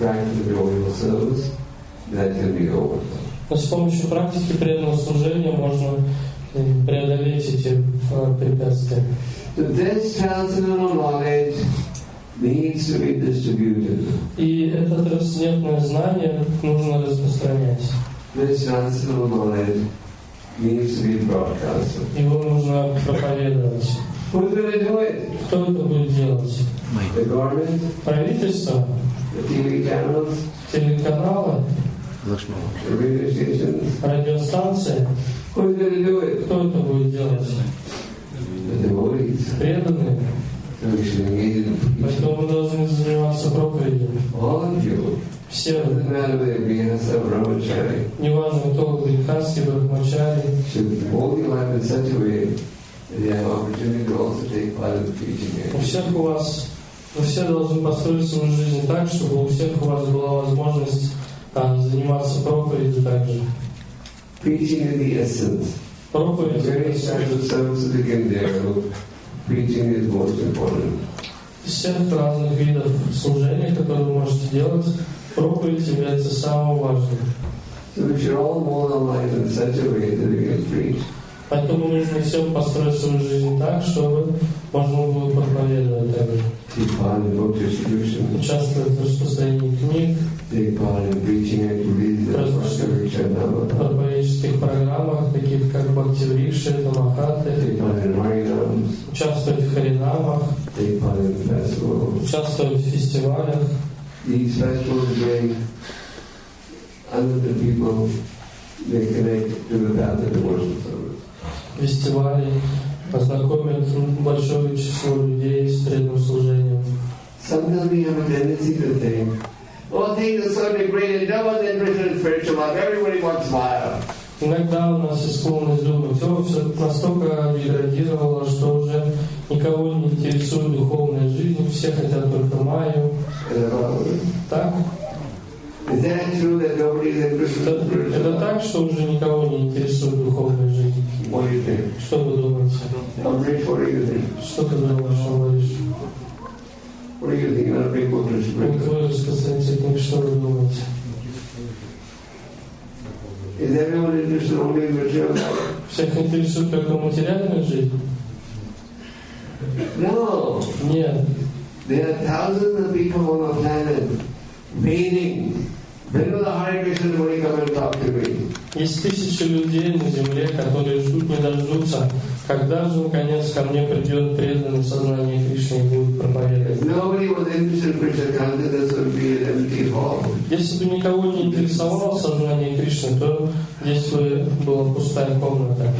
Но с помощью практики преданного служения можно преодолеть эти препятствия. This transcendental knowledge needs to be distributed. И это трансцендентное знание нужно распространять. This transcendental knowledge needs to be broadcasted. Его нужно проповедовать. Who's going to do it? Кто это будет делать? The government? Правительство? The TV channels? Телеканалы? The radio stations? Радиостанции? Who's going to do it? Кто это будет делать? The devotees. Преданные. So we should engage in preaching. Поэтому мы должны заниматься проповедью. All of you. Все. Doesn't matter whether we have some brahmachari. Неважно, кто грехастый, брахмачари. Should mold your life in such a way that you have opportunity to also take part in preaching it. У всех у вас, вы все должны построить свою жизнь так, чтобы у всех у вас была возможность заниматься проповедью также. Preaching is the essence. Проповедь. Various types of services begin there. Preaching is most important. Из всех разных видов служения, которые вы можете делать, проповедь является самым важным. So we should all mold our life in such a way that we can preach. Поэтому нужно всем построить свою жизнь так, чтобы можно было проповедовать также. Take part in book distribution. Участвовать в распространении книг, take part in preaching activities that в проповедческих программах, таких как Бхакти-врикши, Тамахаты, take part in harinams, участвовать в харинамах, take part in festivals. Участвовать в фестивалях. These festivals bring other people, they connect to the path of devotional service. Фестивали познакомят большое число людей с преданным служением. Sometimes we have a tendency to think, oh, things are so degraded, no one's interested in spiritual life, everybody wants fire. Иногда у нас есть склонность думать, все настолько деградировало, что уже никого не интересует духовная жизнь, все хотят только майю. Так? Это так, что уже никого не интересует духовная жизнь? Что вы думаете? Что ты думаешь, Амриш? Твой распространитель, что вы думаете? Всех интересует только материальная жизнь? No. Нет. There are thousands of people on the planet waiting. When will the Hare Krishna devotee come and talk to me? Есть тысячи людей на земле, которые ждут, не дождутся, когда же наконец ко мне придет преданное сознание Кришны и будет проповедовать. Если бы никого не интересовало сознание Кришны, то здесь бы была пустая комната.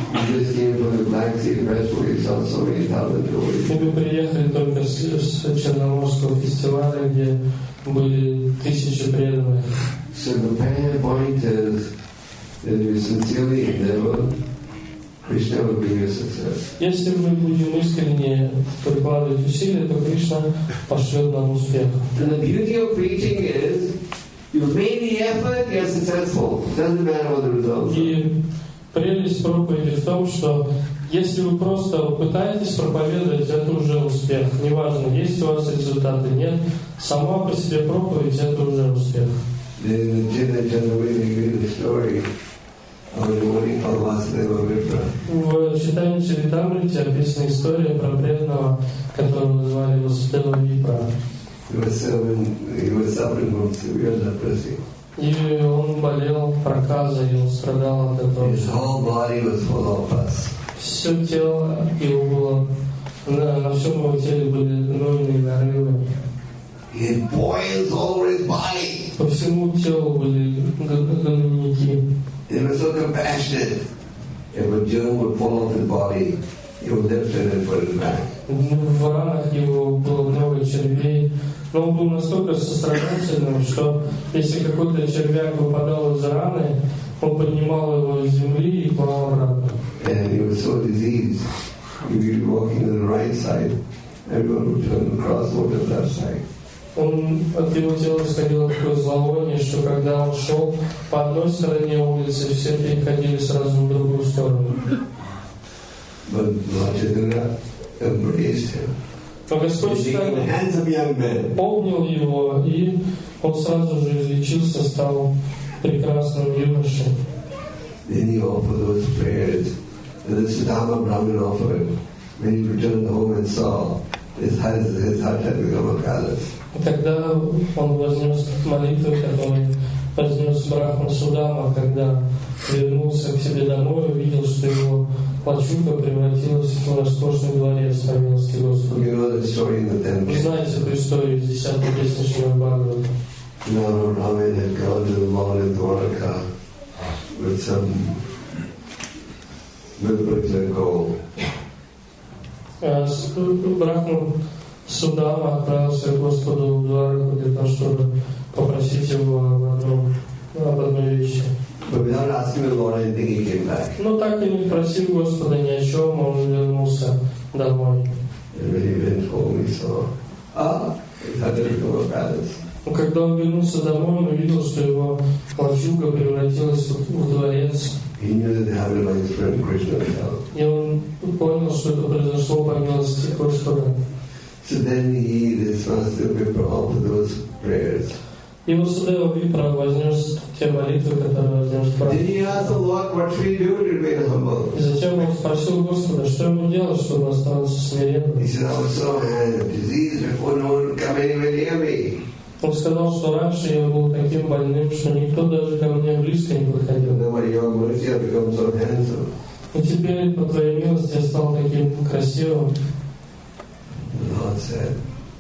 Мы бы приехали только с Черноморского фестиваля, где были тысячи преданных. So the main point is that we sincerely endeavor, Krishna will give you success. Если мы будем искренне прикладывать усилия, то Кришна пошлет нам успех. And the beauty of preaching is, you made the effort, you're successful. Doesn't matter what the result is. И прелесть проповеди в том, что Если вы просто пытаетесь проповедовать, это уже успех. Неважно, есть у вас результаты, нет. Сама по себе проповедь — это уже успех. В читании Чаритамрити описана история про преданного, которого звали Васудева Випра. И он болел проказой, и он страдал от этого. Все тело его было, на всем его теле были гнойные нарывы. По всему телу были гнойники. He was so compassionate. If a germ would fall off his body, he would lift it and put it back. В ранах его было много червей, но он был настолько сострадательным, что если какой-то червяк выпадал из раны, он поднимал его из земли и клал обратно. And he was so diseased, he would be walking to the right side, everyone would turn and cross over to the left side. От его тела исходило такое зловоние, что когда он шел по одной стороне улицы, все переходили сразу в другую сторону. But Lord Chaitanya embraced him. Но Господь обнял его, и он сразу же излечился, стал прекрасным юношей. Then he offered those prayers that the Sudama Brahmin offered when he returned home and saw his heart had become a palace. Тогда он вознес молитвы, которые вознес Брахман Судама, когда вернулся к себе домой, увидел, что его лачуга превратилась в роскошный дворец по-милости Господа. Вы знаете эту историю из 10-й песни Шримад Бхагавата. Brahmin had gone to the mall in Dwarka with some particular goal. Брахман Судама отправился к Господу в Двараку для того, чтобы попросить его об одной вещи. Но так и не просил Господа ни о чем, он вернулся домой. Но когда он вернулся домой, он увидел, что его лачуга превратилась в дворец. И он понял, что это произошло по милости Господа. So then this Vasudeva Vipra offered those prayers. И Васудева Випра вознес те молитвы, которые вознес Брахман. Then he asked the Lord, what should he do to remain humble? И затем он спросил Господа, что ему делать, чтобы оставаться смиренным. He said, I was so diseased before no one would come anywhere near me. Он сказал, что раньше я был таким больным, что никто даже ко мне близко не подходил. И теперь по твоей милости я стал таким красивым. Lord said,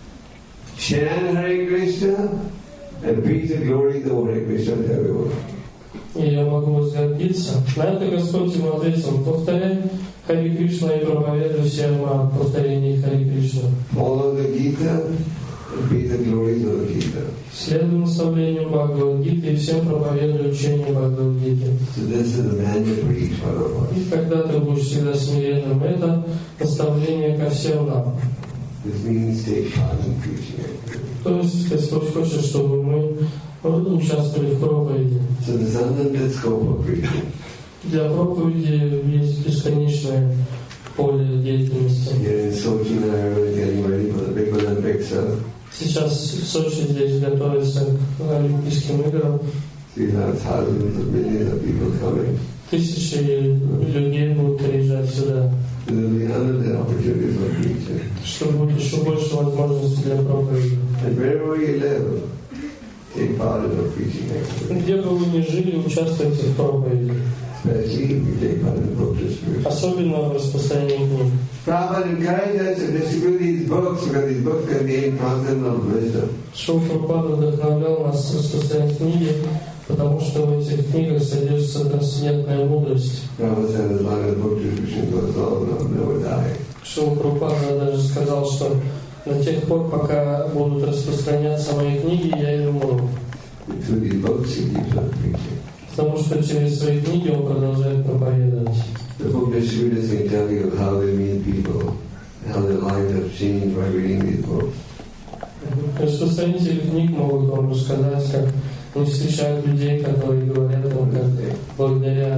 chant Hare Krishna and preach the glory of the Hare Krishna to everyone. И я могу возгордиться. На это Господь ему ответил: повторяй Хари Кришна и проповедуй всем о повторении Хари Кришна. Follow the Gita and preach the glories of the Gita. Следуй наставлению Бхагавад-гиты и всем проповедуй учение Бхагавад-гиты. So this is the manual for each one of us. И когда ты будешь всегда смиренным, это наставление ко всем нам. This means take part in preaching it. То есть Господь хочет, чтобы мы участвовали в проповеди. So there's unlimited scope of preaching. Для проповеди есть бесконечное поле деятельности. Here in Sochi now, everyone's getting ready for the big Olympics. Сейчас в Сочи здесь готовятся к Олимпийским играм. So you have thousands of millions of people coming. Тысячи людей будут приезжать сюда. There will be unlimited opportunities for preaching. Чтобы будет еще больше возможностей для проповеди. And wherever you live, take part in the preaching activity. Где бы вы ни жили, участвуйте в проповеди. Especially if you take part in the book distribution. Особенно в распространении книг. Prabhupada encouraged us to distribute these books because these books contain transcendental wisdom. Шрила Прабхупада вдохновлял нас распространять книги, потому что в этих книгах содержится трансцендентная мудрость. Prabhupada said, as long as book distribution goes on, I'll never die. Шрила Прабхупада даже сказал, что до тех пор, пока будут распространяться мои книги, я и умру. Through these books, he keeps on preaching. Потому что через свои книги он продолжает проповедовать. The book distributors can tell you how they meet people, how their lives have changed by reading these books. Распространители книг могут вам рассказать, как они встречают людей, которые говорят вам, как благодаря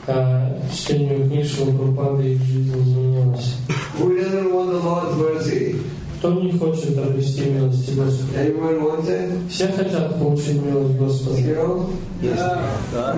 чтению книг Шрилы Прабхупады их жизнь изменилась. Who doesn't want the Lord's mercy? Кто не хочет обрести милость Господа? Everyone wants it? Все хотят получить милость Господа. Skirl? Да.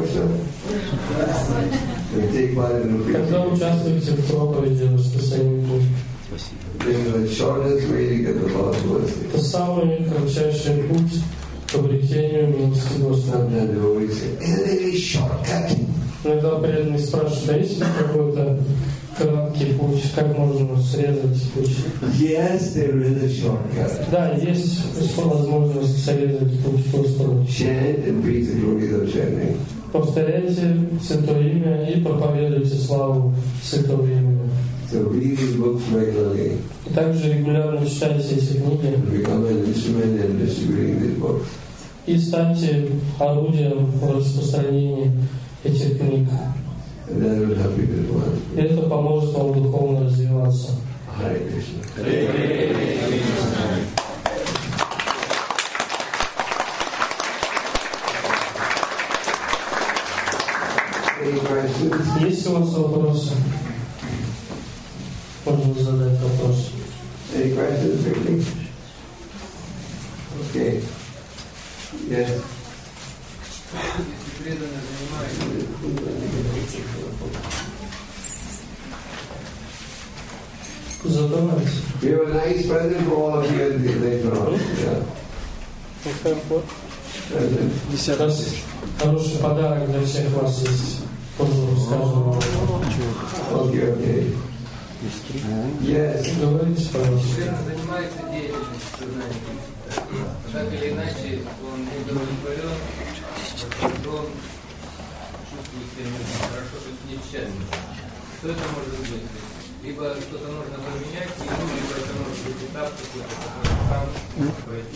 We take part in the Когда preaching. участвуете в проповеди, в распространении книг, This is the shortest way to get the Lord's mercy. это самый кратчайший путь к обретению милости Господа. Sometimes they always say, isn't it a shortcut? Иногда преданные спрашивают, а есть ли какой-то краткий путь, как можно срезать путь? Yes, there is a shortcut. Да, есть возможность срезать путь к Господу. Chant and preach the glories of chanting. Повторяйте Святое Имя и проповедуйте славу Святого Имени. So read these books regularly. И также регулярно читайте эти книги Become an instrument in distributing these books. и станьте орудием в распространении этих книг. And that will help you to advance. И это поможет вам духовно развиваться. Hare Krishna. Any questions? Есть у вас вопросы? Можно задать вопрос. Any questions, Vicky? Okay. Yes. Задавайте. We have a nice present for all of you later on. Yeah. Present. У нас хороший подарок для всех вас есть. Позже расскажем вам. Okay. Yes. Говорите, пожалуйста. Занимается деятельностью сознания. Так или иначе, он удовлетворен, он чувствует себя не очень хорошо, то есть несчастный. Что это может быть? Либо что-то нужно поменять, либо это может быть этап какой-то, который сам пройти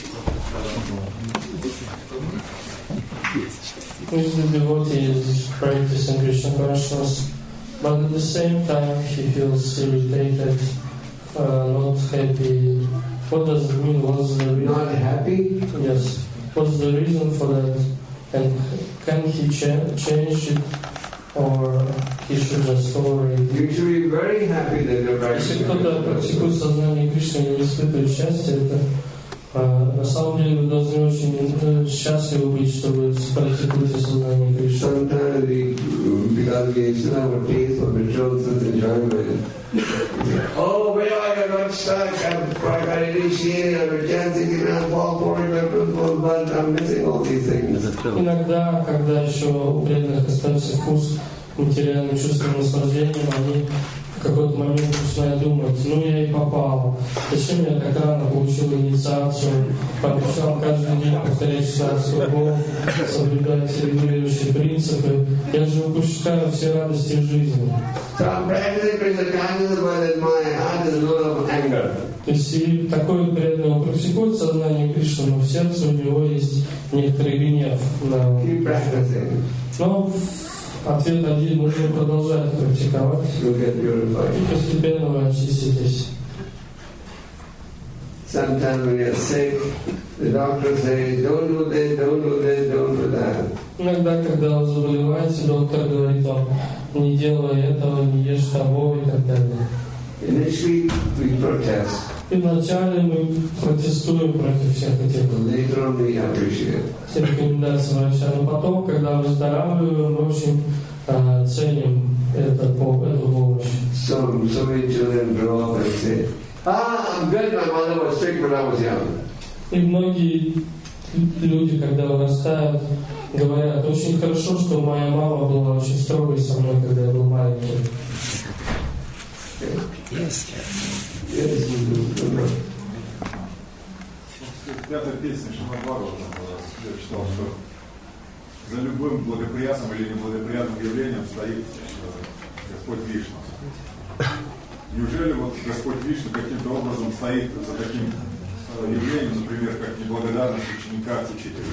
If the devotee is practicing Krishna consciousness, but at the same time he feels irritated, not happy. What does it mean? What's the reason? Not happy? Yes. What's the reason for that? And can he change it, or he should just tolerate it? You should be very happy that you're Если practicing. кто-то практикует сознание Кришны и не испытывает счастья, это на самом деле вы должны очень счастливы быть, что вы практикуете сознание Кришны. Sometimes because we still have a taste for rituals and enjoyment. Oh, where I got stuck, I got initiated, I was dancing and I fall forward, but I'm missing all these things. Иногда, когда еще у преданных остается вкус материальным чувством наслаждения, они в какой-то момент начинают думать, ну я и попал, зачем я так рано получил инициацию, пообещал каждый день повторять 16 кругов, соблюдать регулирующие принципы, я же упускаю все радости жизни. So I'm practicing Krishna consciousness, but in my heart is a lot of anger. То есть и такой преданный он практикует сознание Кришны, но в сердце у него есть некоторый гнев. Keep practicing. Но ответ один, нужно продолжать практиковать. You'll get purified. И постепенно вы очиститесь. Sometimes when you're sick, the doctor says, don't do this, don't do this, don't do that. Иногда, когда вы заболеваете, доктор говорит вам, не делай этого, не ешь того и так далее. Initially, we protest. И вначале мы протестуем против всех этих Later on, we appreciate. рекомендаций врача. Но потом, когда выздоравливаем, мы очень ценим эту помощь. So many children grow up and say, I'm good, my mother was strict when I was young. И многие люди, когда вырастают, говорят, очень хорошо, что моя мама была очень строгой со мной, когда я был маленький. Yes. Пятая песня Шримад-Бхагаватам я читал, что за любым благоприятным или неблагоприятным явлением стоит Господь Вишну. Неужели вот Господь Вишну каким-то образом стоит за таким явлением, например, как неблагодарность ученика к учителю?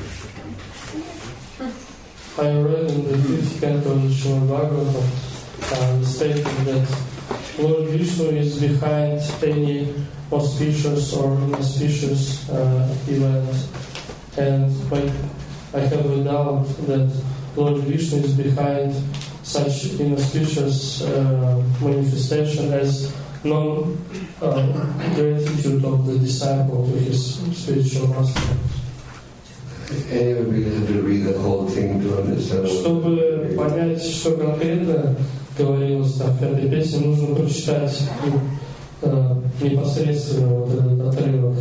I read in the 5th canto of Srimad Bhagavatam the statement that Lord Vishnu is behind any auspicious or inauspicious event, and I have a doubt that Lord Vishnu is behind such inauspicious manifestation as non-gratitude of the disciple to his spiritual master. Anybody has to read the whole thing to understand. Чтобы понять, что конкретно говорилось там в этой песне, нужно прочитать непосредственно вот этот отрывок.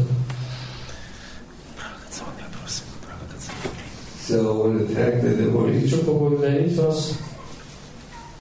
So I want to thank the devotees. Хочу поблагодарить вас